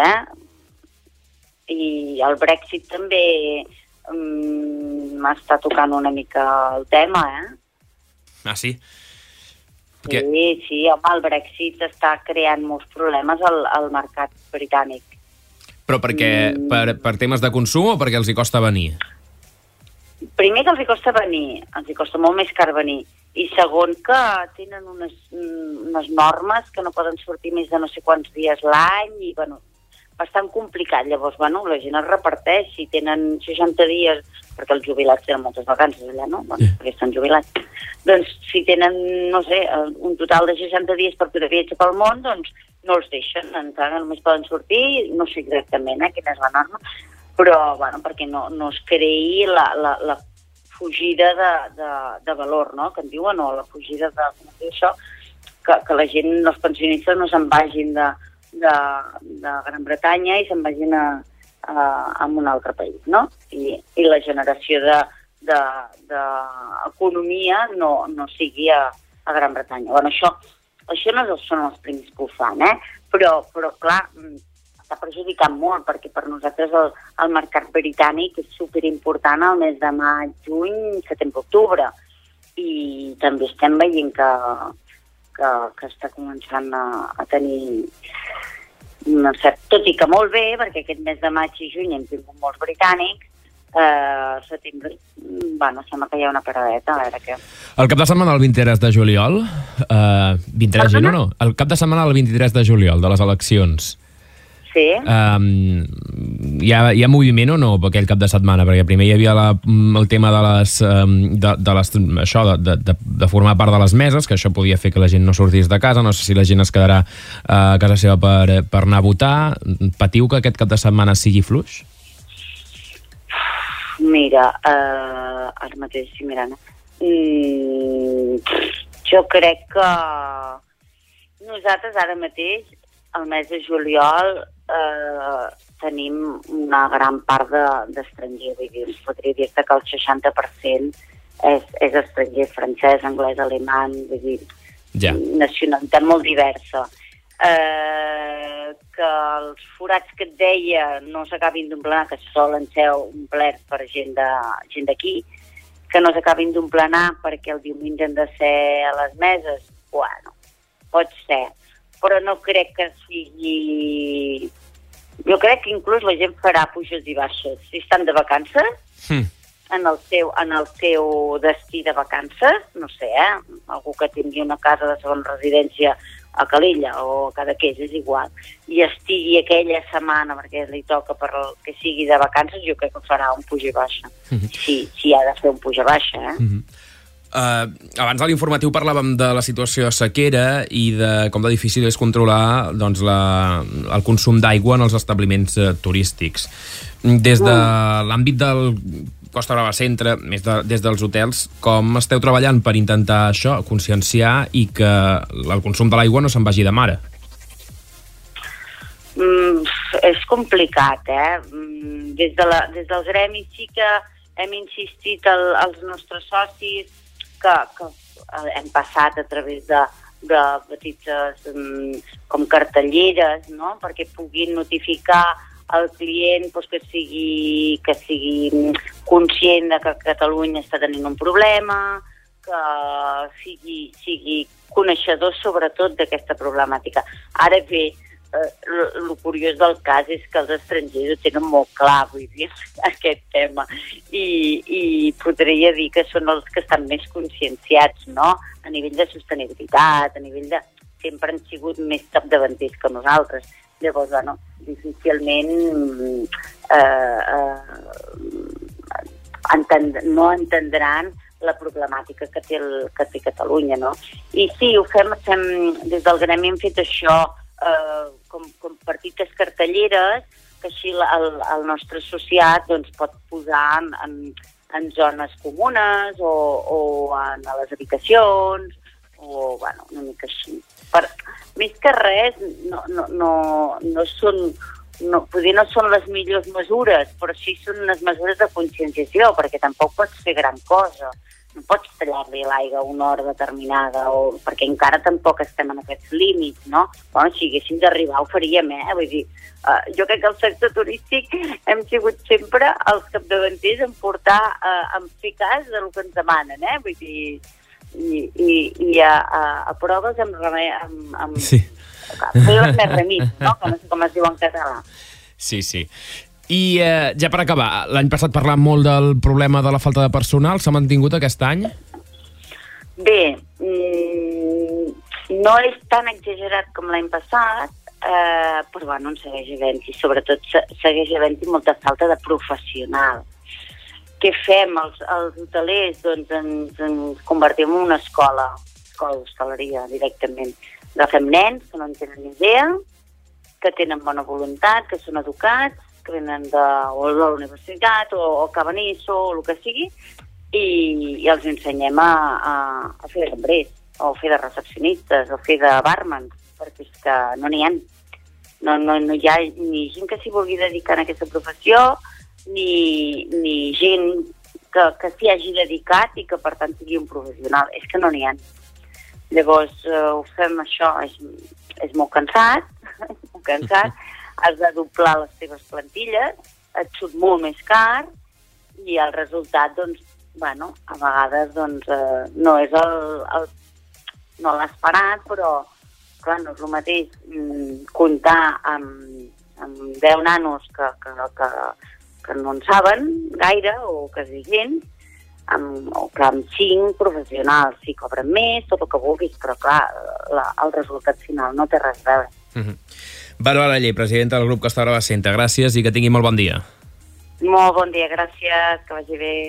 I el Brexit també m'està tocant una mica el tema, Ah, sí? Sí, home, el Brexit està creant molts problemes al mercat britànic. Però perquè per temes de consum o perquè els hi costa venir? Primer que els hi costa venir, els hi costa molt més car venir. I segon que tenen unes normes que no poden sortir més de no sé quants dies l'any i, bueno, bastant complicat. Llavors, bueno, la gent es reparteix. Si tenen 60 dies, perquè els jubilats tenen moltes vacances allà, no? Bueno, perquè estan jubilats. Doncs si tenen, no sé, un total de 60 dies per poder viatjar pel món, doncs no els deixen, encara només poden sortir, no sé exactament quina és la norma, però, bueno, perquè no es creï la fugida de valor, no?, que en diuen, o la fugida de, com es diu això, que la gent, els pensionistes no se'n vagin de Gran Bretanya i se'n vagin a un altre país, no? I la generació d'economia no sigui a Gran Bretanya. Bueno, això, això no són els primers que ho fan, però clar, està perjudicant molt, perquè per nosaltres el mercat britànic és superimportant al mes de maig, juny, setembre, octubre, i també estem veient que està començant a tenir una certa, tot i que molt bé, perquè aquest mes de maig i juny hem tingut molts britànics, setembre, bueno, sembla que hi ha una paradeta, a veure què. El cap de setmana del 23 de juliol, 23 de no, el cap de setmana del 23 de juliol, de les eleccions, sí. Hi ha moviment o no aquell cap de setmana? Perquè primer hi havia el tema de formar part de les meses, que això podia fer que la gent no sortís de casa, no sé si la gent es quedarà a casa seva per anar a votar. Patiu que aquest cap de setmana sigui fluix? Mira, ara mateix estic mirant. Jo crec que nosaltres ara mateix, al mes de juliol, tenim una gran part d'estranger. Vull dir, podria dir-te que el 60% és estranger, francès, anglès, alemany, vull dir, nacionalitat molt diversa. Que els forats que et deia no s'acabin d'omplenar, que solen ser omplerts per gent d'aquí, que no s'acabin d'omplenar perquè el diumenge han de ser a les meses, bueno, pot ser, però no crec que sigui... Jo crec que inclús la gent farà puges i baixes. Si estan de vacances, en el seu destí de vacances, no sé, algú que tingui una casa de segona residència a Calella o a Cadaqués, és igual, i estigui aquella setmana perquè li toca per que sigui de vacances, jo crec que farà un puja i baixa. Si ha de fer un puja i baixa, abans de l'informatiu parlàvem de la situació de sequera i de com de difícil és controlar doncs, el consum d'aigua en els establiments turístics. Des de l'àmbit del Costa Brava Centre, més des dels hotels, com esteu treballant per intentar això, conscienciar i que el consum de l'aigua no se'n vagi de mare? És complicat, Des del gremi sí que hem insistit als nostres socis que hem passat a través de petites com cartelleres, no?, perquè puguin notificar al client que sigui conscient que Catalunya està tenint un problema, que sigui coneixedor sobretot d'aquesta problemàtica. Ara bé, el curiós del cas és que els estrangers ho tenen molt clar, vull dir, aquest tema, i podria dir que són els que estan més conscienciats, no?, a nivell de sostenibilitat, a nivell de... sempre han sigut més capdavanters que nosaltres. Llavors, bueno, difícilment no entendran la problemàtica que té Catalunya, no? I sí, ho fem des del gremi hem fet això, com petites cartelleres, que així el nostre associat doncs, pot posar en zones comunes o a les habitacions, o bueno, una mica així. Més que res, potser no són les millors mesures, però sí són unes mesures de conscienciació, perquè tampoc pots fer gran cosa. No pots tallar-li l'aigua a una hora determinada, perquè encara tampoc estem en aquests límits, no? Bueno, si haguéssim d'arribar ho faríem, Vull dir, jo crec que el sector turístic hem sigut sempre els capdavanters en fer cas del que ens demanen, Vull dir, i a proves amb sí. Proves més remís, no? Que no sé com es diu en català. Sí. I ja per acabar, l'any passat parlàvem molt del problema de la falta de personal. S'ha mantingut aquest any? Bé, no és tan exagerat com l'any passat, però bueno, en segueix havent-hi. Sobretot segueix havent-hi molta falta de professional. Què fem? Els hotelers doncs, ens convertim en una escola d'hostaleria directament. Agafem nens que no en tenen ni idea, que tenen bona voluntat, que són educats, que venen de la universitat o acaben ESO o el que sigui, i els ensenyem a fer de cambrers, o fer de recepcionistes, o fer de barmans, perquè és que no n'hi ha. No hi ha ni gent que s'hi vulgui dedicar a aquesta professió, ni gent que s'hi hagi dedicat i que per tant sigui un professional. És que no n'hi ha. Llavors ho fem això, és molt cansat, has de doblar les teves plantilles, et surt molt més car i el resultat, doncs, bueno, a vegades doncs, no és no l'esperat, però clar, no és el mateix comptar amb 10 nanos que no en saben gaire o quasi gens, o que amb 5 professionals sí cobren més, tot el que vulguis, però clar, el resultat final no té res a veure. Bàrbara Llei, presidenta del grup Costa Brava Centre, gràcies i que tingui molt bon dia. Molt bon dia, gràcies, que vagi bé.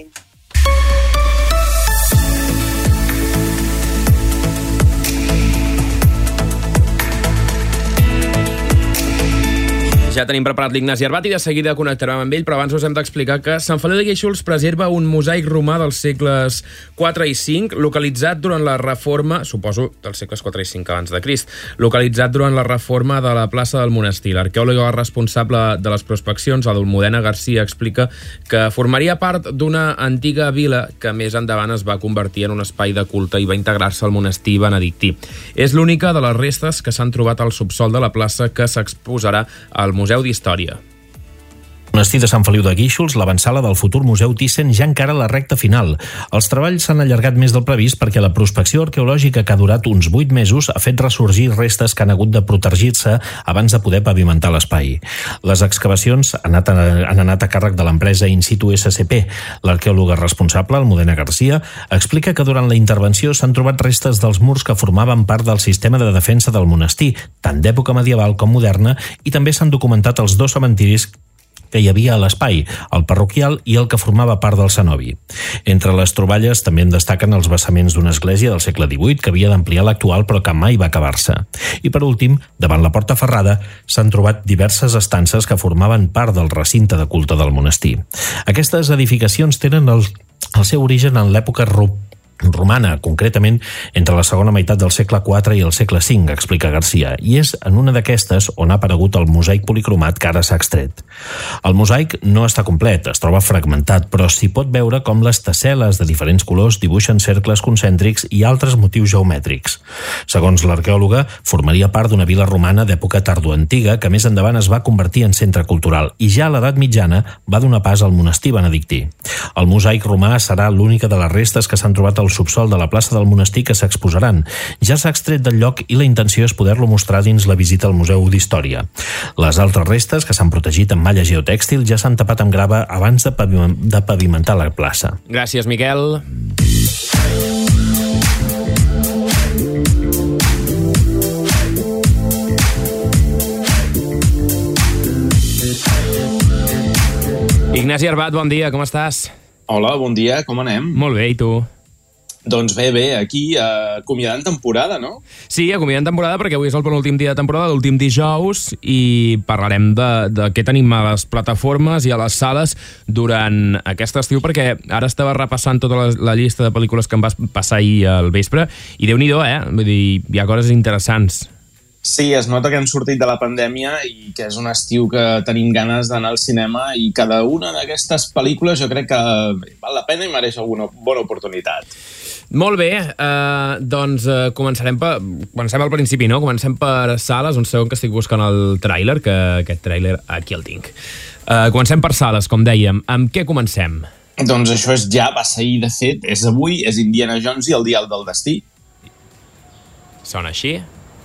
Ja tenim preparat l'Ignasi Arbat i de seguida connectarem amb ell, però abans us hem d'explicar que Sant Feliu de Guíxols preserva un mosaic romà dels segles 4 i 5, localitzat durant la reforma, suposo dels segles 4 i 5 abans de Crist, localitzat durant la reforma de la plaça del monestir. L'arqueòloga responsable de les prospeccions, Almudena Garcia, explica que formaria part d'una antiga vila que més endavant es va convertir en un espai de culte i va integrar-se al monestir benedictí. És l'única de les restes que s'han trobat al subsol de la plaça que s'exposarà al Museu d'Història. Monestir de Sant Feliu de Guíxols, l'avantsala del futur Museu Thyssen, ja encara a la recta final. Els treballs s'han allargat més del previst perquè la prospecció arqueològica que ha durat uns 8 mesos ha fet ressorgir restes que han hagut de protegir-se abans de poder pavimentar l'espai. Les excavacions han anat a càrrec de l'empresa In Situ SCP. L'arqueòloga responsable, Almudena Garcia, explica que durant la intervenció s'han trobat restes dels murs que formaven part del sistema de defensa del monestir, tant d'època medieval com moderna, i també s'han documentat els 2 cementiris que hi havia a l'espai, el parroquial i el que formava part del cenobi. Entre les troballes també en destaquen els bassaments d'una església del segle XVIII que havia d'ampliar l'actual però que mai va acabar-se. I per últim, davant la porta ferrada, s'han trobat diverses estances que formaven part del recinte de culte del monestir. Aquestes edificacions tenen el seu origen en l'època romana, concretament entre la segona meitat del segle IV i el segle V, explica Garcia, i és en una d'aquestes on ha aparegut el mosaic policromat que ara s'ha extret. El mosaic no està complet, es troba fragmentat, però s'hi pot veure com les tessel·les de diferents colors dibuixen cercles concèntrics i altres motius geomètrics. Segons l'arqueòloga, formaria part d'una vila romana d'època tardoantiga que més endavant es va convertir en centre cultural i ja a l'edat mitjana va donar pas al monestir benedictí. El mosaic romà serà l'única de les restes que s'han trobat al subsol de la plaça del monestir que s'exposaran. Ja s'ha extret del lloc i la intenció és poder-lo mostrar dins la visita al Museu d'Història. Les altres restes, que s'han protegit amb malla geotèxtil, ja s'han tapat amb grava abans de pavimentar la plaça. Gràcies, Miquel. Ignasi Arbat, bon dia, com estàs? Hola, bon dia, com anem? Molt bé, i tu? Doncs bé, aquí acomiadant temporada, no? Sí, acomiadant temporada perquè avui és el penúltim dia de temporada, l'últim dijous, i parlarem de què tenim a les plataformes i a les sales durant aquest estiu, perquè ara estava repassant tota la llista de pel·lícules que em vas passar ahir al vespre, i Déu-n'hi-do, Vull dir, hi ha coses interessants. Sí, es nota que hem sortit de la pandèmia i que és un estiu que tenim ganes d'anar al cinema i cada una d'aquestes pel·lícules jo crec que val la pena i mereix alguna bona oportunitat. Molt bé, doncs comencem al principi, no? Comencem per sales, un segon que estic buscant el tràiler, que aquest tràiler aquí el tinc. Comencem per sales, com dèiem. Amb què comencem? Doncs això va ser ahir, de fet, és avui, és Indiana Jones i el Dial del Destí. Sona així?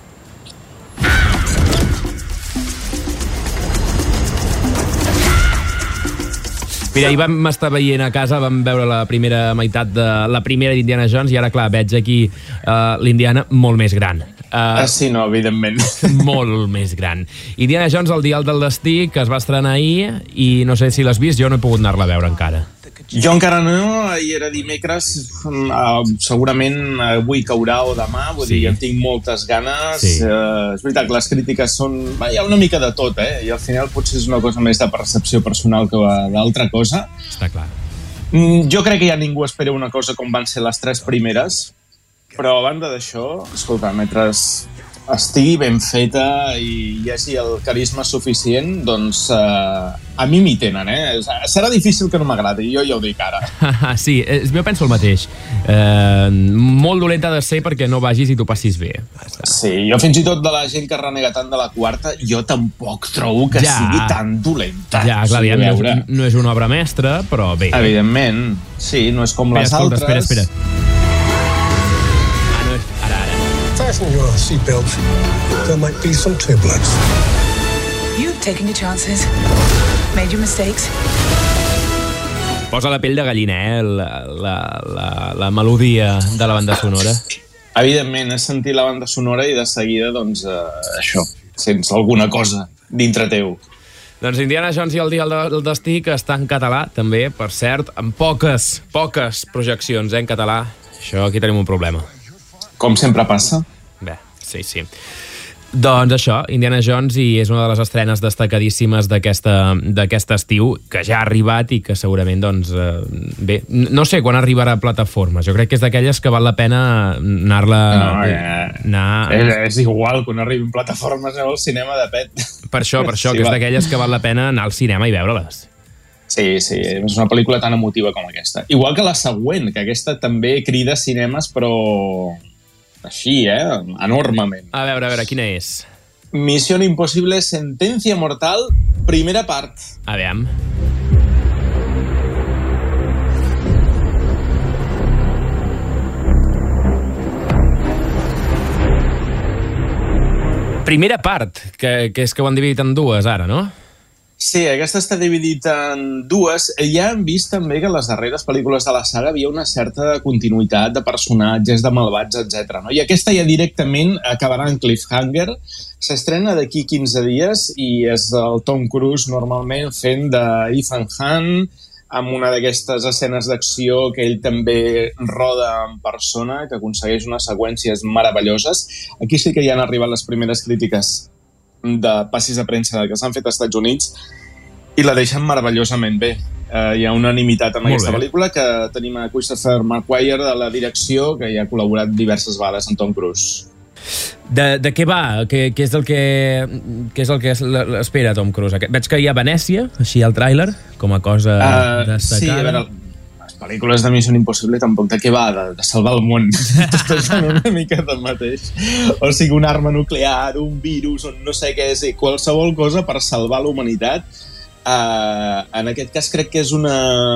Mira, ahir vam estar veient a casa, vam veure la primera meitat de la primera d'Indiana Jones i ara, clar, veig aquí l'Indiana molt més gran. Sí, no, evidentment. Molt més gran. Indiana Jones, el Dial del Destí, que es va estrenar ahir i no sé si l'has vist, jo no he pogut anar-la a veure encara. Jo encara no, ahir era dimecres, segurament avui caurà o demà, vull dir, en tinc moltes ganes. Sí. És veritat que les crítiques són... hi ha una mica de tot, i al final potser és una cosa més de percepció personal que d'altra cosa. Està clar. Jo crec que ja ningú espera una cosa com van ser les 3 primeres, però a banda d'això, escolta, mentre estigui ben feta i hi hagi el carisma suficient, doncs a mi m'hi tenen, Serà difícil que no m'agradi, jo ja ho dic ara. Sí, jo penso el mateix. Molt dolenta de ser perquè no vagis i t'ho passis bé. Sí, jo fins i tot de la gent que renega tant de la quarta, jo tampoc trobo que sigui tan dolenta. Ja, clar, no és una obra mestra, però bé. Evidentment, sí, no és com les altres. Espera. Fasten your seatbelts. There might be some turbulence. You've taken your chances. Made your mistakes. Posa la pell de gallina, la melodia de la banda sonora. Evidentment, és sentir la banda sonora i de seguida, doncs, això, sents alguna cosa dintre teu. Doncs Indiana Jones i el Dial del Destí, que està en català, també, per cert, amb poques projeccions en català. Això, aquí tenim un problema. Com sempre passa. Bé, sí. Doncs això, Indiana Jones, i és una de les estrenes destacadíssimes d'aquest estiu, que ja ha arribat i que segurament, doncs, bé, no sé quan arribarà a plataformes. Jo crec que és d'aquelles que val la pena anar-la... És igual, quan arribin plataformes al cinema, depèn. Per això, que és d'aquelles que val la pena anar al cinema i veure-les. Sí, és una pel·lícula tan emotiva com aquesta. Igual que la següent, que aquesta també crida cinemes, però així, enormement. A veure, quina és? Misión Imposible, Sentencia Mortal, primera part. A veure. Primera part, que és que ho han dividit en dues ara, no? Sí, aquesta està dividida en dues. Ja hem vist també que en les darreres pel·lícules de la saga havia una certa continuïtat de personatges, de malvats, etc. I aquesta ja directament acabarà en cliffhanger. S'estrena d'aquí 15 dies i és el Tom Cruise normalment fent de Ethan Hunt, amb una d'aquestes escenes d'acció que ell també roda en persona, que aconsegueix unes seqüències meravelloses. Aquí sí que ja han arribat les primeres crítiques de passis de premsa que s'han fet als Estats Units i la deixen meravellosament bé. Hi ha unanimitat amb aquesta pel·lícula, que tenim a Christopher McQuarrie de la direcció, que ja ha col·laborat diverses vegades amb Tom Cruise. De què va? Què és el que espera Tom Cruise? Veig que hi ha Venècia, així al tràiler, com a cosa destacada. Sí, a veure, les pel·lícules de Missió Impossible tampoc de què va, de salvar el món. Tots són una mica del mateix. O sigui, una arma nuclear, un virus, no sé què és, qualsevol cosa per salvar la humanitat. En aquest cas crec que és una...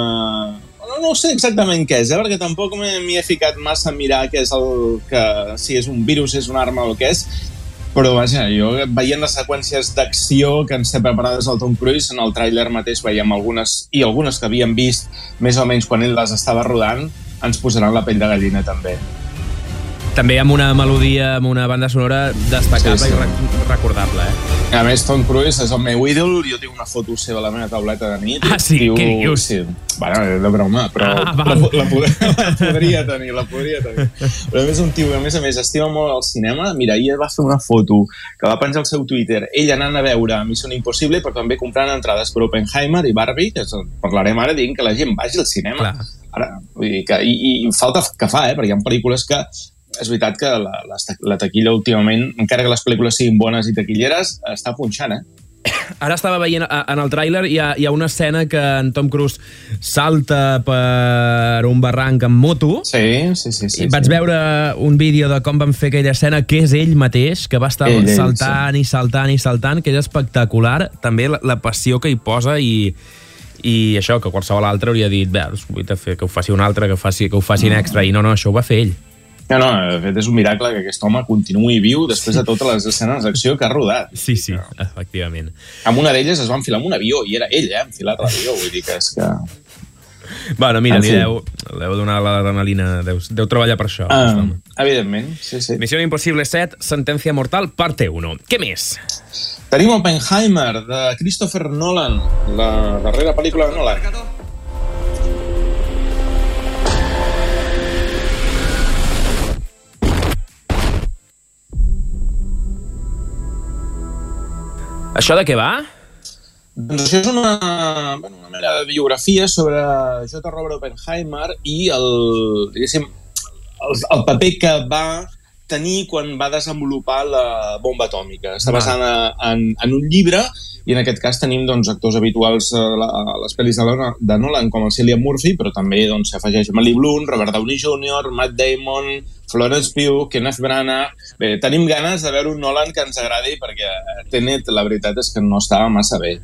No sé exactament què és, perquè tampoc m'hi he ficat massa a mirar què és el que... si és un virus, és una arma o què és, però vaja, jo veient les seqüències d'acció que ens té preparades el Tom Cruise, en el tràiler mateix veiem algunes, i algunes que havíem vist més o menys quan ell les estava rodant, ens posaran la pell de gallina també. També amb una melodia, amb una banda sonora destacable i recordable, A més, Tom Cruise és el meu ídol, jo tinc una foto seva a la meva tauleta de nit. Ah, sí? Què dius? Sí. Bueno, de broma, però la podria tenir. Però a més, un tio que a més estima molt el cinema, mira, ahir va fer una foto que va penjar al seu Twitter, ell anant a veure Missió Impossible, però també comprant entrades per Oppenheimer i Barbie, que parlarem ara, dient que la gent vagi al cinema. Ara, vull dir que, i falta que fa, perquè hi ha pel·lícules que és veritat que la taquilla últimament, encara que les pel·lícules siguin bones i taquilleres, està punxant, Ara estava veient en el tràiler, hi ha una escena que en Tom Cruise salta per un barranc amb moto. Sí. I vaig veure un vídeo de com van fer aquella escena, que és ell mateix, que va estar saltant i saltant, que és espectacular. També la passió que hi posa i això, que qualsevol altre hauria dit, bé, vull fer que ho faci un altre, que ho faci en extra, i no, això ho va fer ell. No, de fet és un miracle que aquest home continuï viu després de totes les escenes d'acció que ha rodat. Sí, efectivament. Amb una d'elles es va enfilar amb un avió, i era ell, enfilat a l'avió, vull dir que és que... Bueno, mira, li deu donar l'adrenalina, deu treballar per això. Evidentment, sí. Missió Impossible 7, Sentencia Mortal, parte 1. Què més? Tenim Oppenheimer, de Christopher Nolan, la darrera pel·lícula de Nolan. Això de què va? Doncs això és una mera de biografia sobre J. Robert Oppenheimer i el paper que va tenir quan va desenvolupar la bomba atòmica. Està basada en un llibre, i en aquest cas tenim actors habituals a les pel·lis de Nolan, com el Cillian Murphy, però també s'afegeix Emily Blunt, Robert Downey Jr., Matt Damon, Florence Pugh, Kenneth Branagh... Bé, tenim ganes de veure un Nolan que ens agradi, perquè Tenet, la veritat és que no estava massa bé.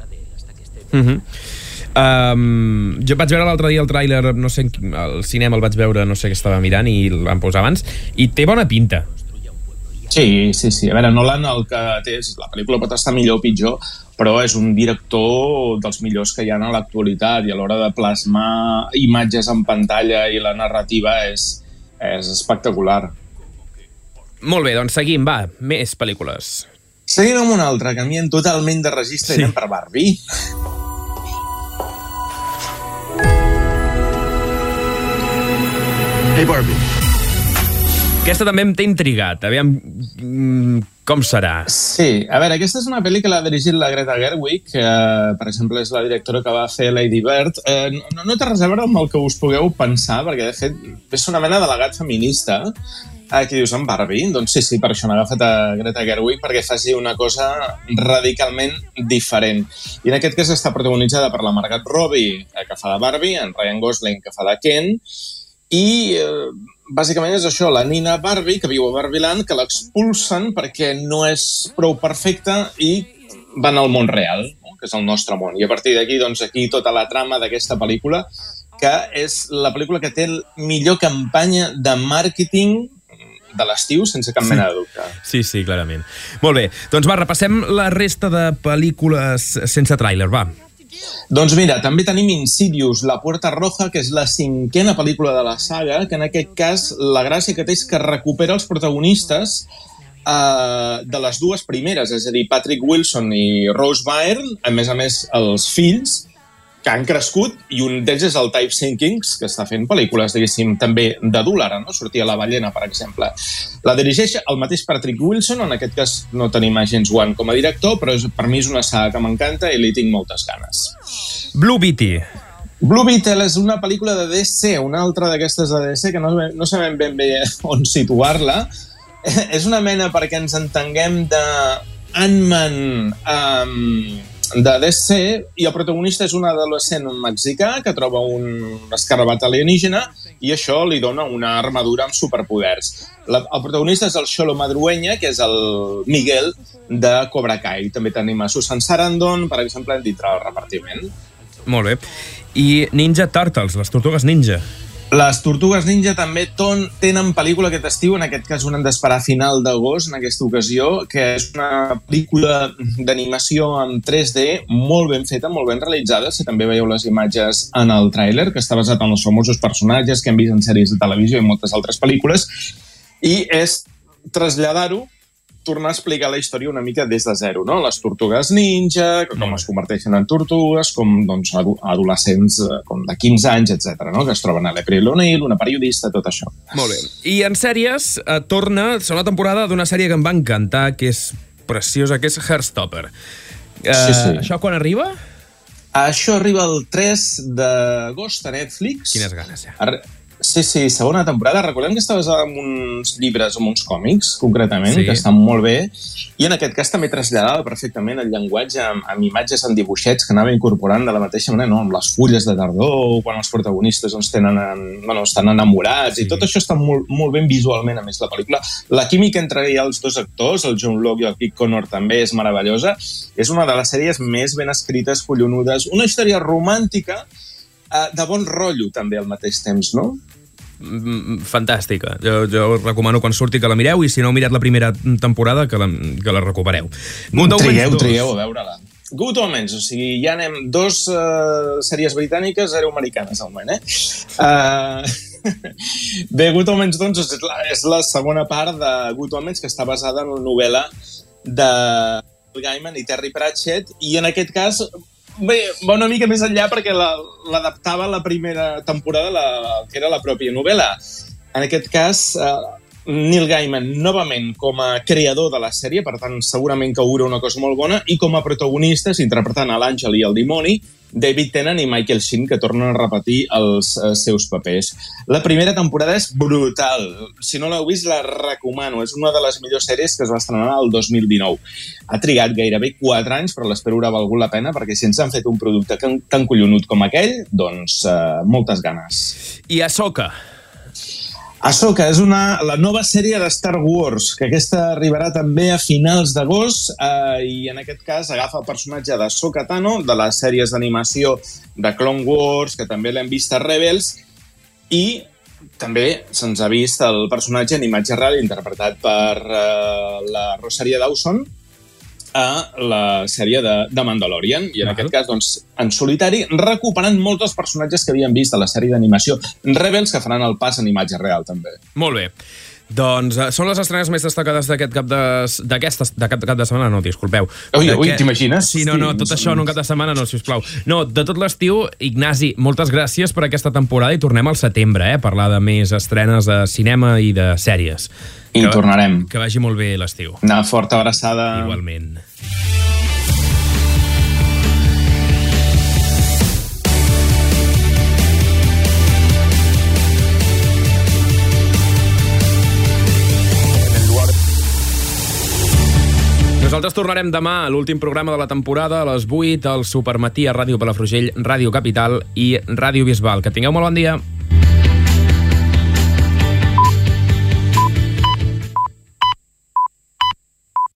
Jo vaig veure l'altre dia el tràiler, no sé, al cinema el vaig veure, no sé què estava mirant, i el van posar abans, i té bona pinta. Sí. A veure, Nolan el que té és... La pel·lícula pot estar millor o pitjor, però és un director dels millors que hi ha a l'actualitat, i a l'hora de plasmar imatges en pantalla i la narrativa és espectacular. Molt bé, doncs seguim, va, més pel·lícules. Seguim amb una altra, canviem totalment de registre, i anem per Barbie. Hey, Barbie. Aquesta també em té intrigat. Aviam com serà. Sí, a veure, aquesta és una pel·li que l'ha dirigit la Greta Gerwig, que, per exemple, és la directora que va fer Lady Bird. No té res a veure amb el que us pugueu pensar, perquè, de fet, és una mena de legat feminista. Aquí dius, en Barbie? Doncs sí, per això n'ha agafat a Greta Gerwig, perquè faci una cosa radicalment diferent. I en aquest cas està protagonitzada per la Margot Robbie, que fa de Barbie, en Ryan Gosling, que fa de Ken, i bàsicament és això, la nina Barbie, que viu a Barbieland, que l'expulsen perquè no és prou perfecta i van al món real, no? Que és el nostre món. I a partir d'aquí, aquí tota la trama d'aquesta pel·lícula, que és la pel·lícula que té millor campanya de màrqueting de l'estiu, sense cap mena de dubte. Sí, clarament. Molt bé, doncs va, repassem la resta de pel·lícules sense tràiler, va. Doncs mira, també tenim Insidious, La Puerta Roja, que és la 5a pel·lícula de la saga, que en aquest cas la gràcia que té és que recupera els protagonistes de les dues primeres, és a dir, Patrick Wilson i Rose Byrne, a més els fills, que han crescut, i un d'ells és el Type Sinkings, que està fent pel·lícules, diguéssim, també de dòlar, no? Sortia La Ballena, per exemple. La dirigeix el mateix Patrick Wilson, en aquest cas no tenim a James Wan com a director, però per mi és una saga que m'encanta i li tinc moltes ganes. Blue Beetle. Blue Beetle és una pel·lícula de DC, una altra d'aquestes de DC, que no sabem ben bé on situar-la. És una mena, perquè ens entenguem, de Ant-Man de DC, i el protagonista és un adolescent mexicà que troba un escarabat alienígena i això li dona una armadura amb superpoders. El protagonista és el Xolo Madrueña, que és el Miguel de Cobra Kai. També tenim a Susan Sarandon, per exemple, dintre del repartiment. Molt bé. I Ninja Turtles, les Tortugues Ninja. Les Tortugues Ninja també tenen pel·lícula aquest estiu, en aquest cas ho hem d'esperar a final d'agost, en aquesta ocasió, que és una pel·lícula d'animació en 3D molt ben feta, molt ben realitzada, si també veieu les imatges en el tràiler, que està basat en els famosos personatges que hem vist en sèries de televisió i moltes altres pel·lícules, i és traslladar-ho, tornar a explicar la història una mica des de zero, no? Les tortugues ninja, com es converteixen en tortugues, com adolescents com de 15 anys, etc., no? Que es troben a l'April O'Neil, una periodista, tot això. Molt bé. I en sèries torna segona temporada d'una sèrie que em va encantar, que és preciosa, que és Heartstopper. Sí. Això quan arriba? Això arriba el 3 d'agost a Netflix. Quines ganes, ja. Sí, segona temporada. Recordem que està basada en uns llibres, en uns còmics, concretament, que estan molt bé, i en aquest cas també traslladava perfectament el llenguatge amb imatges en dibuixets que anava incorporant de la mateixa manera, no? Amb les fulles de tardor, quan els protagonistes estan enamorats, i tot això està molt ben visualment, a més, la pel·lícula. La química entre els dos actors, el John Locke i el Kit Connor, també és meravellosa. És una de les sèries més ben escrites, collonudes, una història romàntica de bon rotllo, també, al mateix temps, no? Fantàstica. Jo recomano quan surti que la mireu, i si no heu mirat la primera temporada, que la recupereu. Trieu a veure-la. Good Omens, o sigui, ja anem 2 sèries britàniques, 0 americanes al moment, Bé, Good Omens, doncs, és la segona part de Good Omens, que està basada en la novel·la de Gaiman i Terry Pratchett, i en aquest cas bé, va una mica més enllà perquè l'adaptava a la primera temporada, que era la pròpia novel·la. En aquest cas, Neil Gaiman novament com a creador de la sèrie, per tant segurament que augura una cosa molt bona, i com a protagonistes interpretant a l'àngel i el dimoni, David Tennant i Michael Sheen, que tornen a repetir els seus papers. La primera temporada és brutal. Si no l'heu vist, la recomano. És una de les millors sèries que es va estrenar el 2019. Ha trigat gairebé 4 anys, però l'espero haurà valgut la pena, perquè si ens han fet un producte tan collonut com aquell, doncs moltes ganes. I Ahsoka? Ahsoka és la nova sèrie de Star Wars, que aquesta arribarà també a finals d'agost, i en aquest cas agafa el personatge d'Ahsoka Tano, de les sèries d'animació de Clone Wars, que també l'hem vist a Rebels, i també se'ns ha vist el personatge en imatge real interpretat per la Rosario Dawson a la sèrie de Mandalorian, i en aquest cas, doncs, en solitari, recuperant molts dels personatges que havíem vist a la sèrie d'animació Rebels, que faran el pas en imatge real, també. Molt bé. Doncs són les estrenes més destacades d'aquest cap de setmana, no, disculpeu. Ui, t'imagines? Sí, no, tot això en un cap de setmana no, sisplau. No, de tot l'estiu, Ignasi, moltes gràcies per aquesta temporada i tornem al setembre, a parlar de més estrenes de cinema i de sèries. I tornarem. Que vagi molt bé l'estiu. Una forta abraçada. Igualment. Nosaltres tornarem demà a l'últim programa de la temporada a les 8 al Supermatí a Ràdio Palafrugell, Ràdio Capital i Ràdio Bisbal. Que tingueu molt bon dia.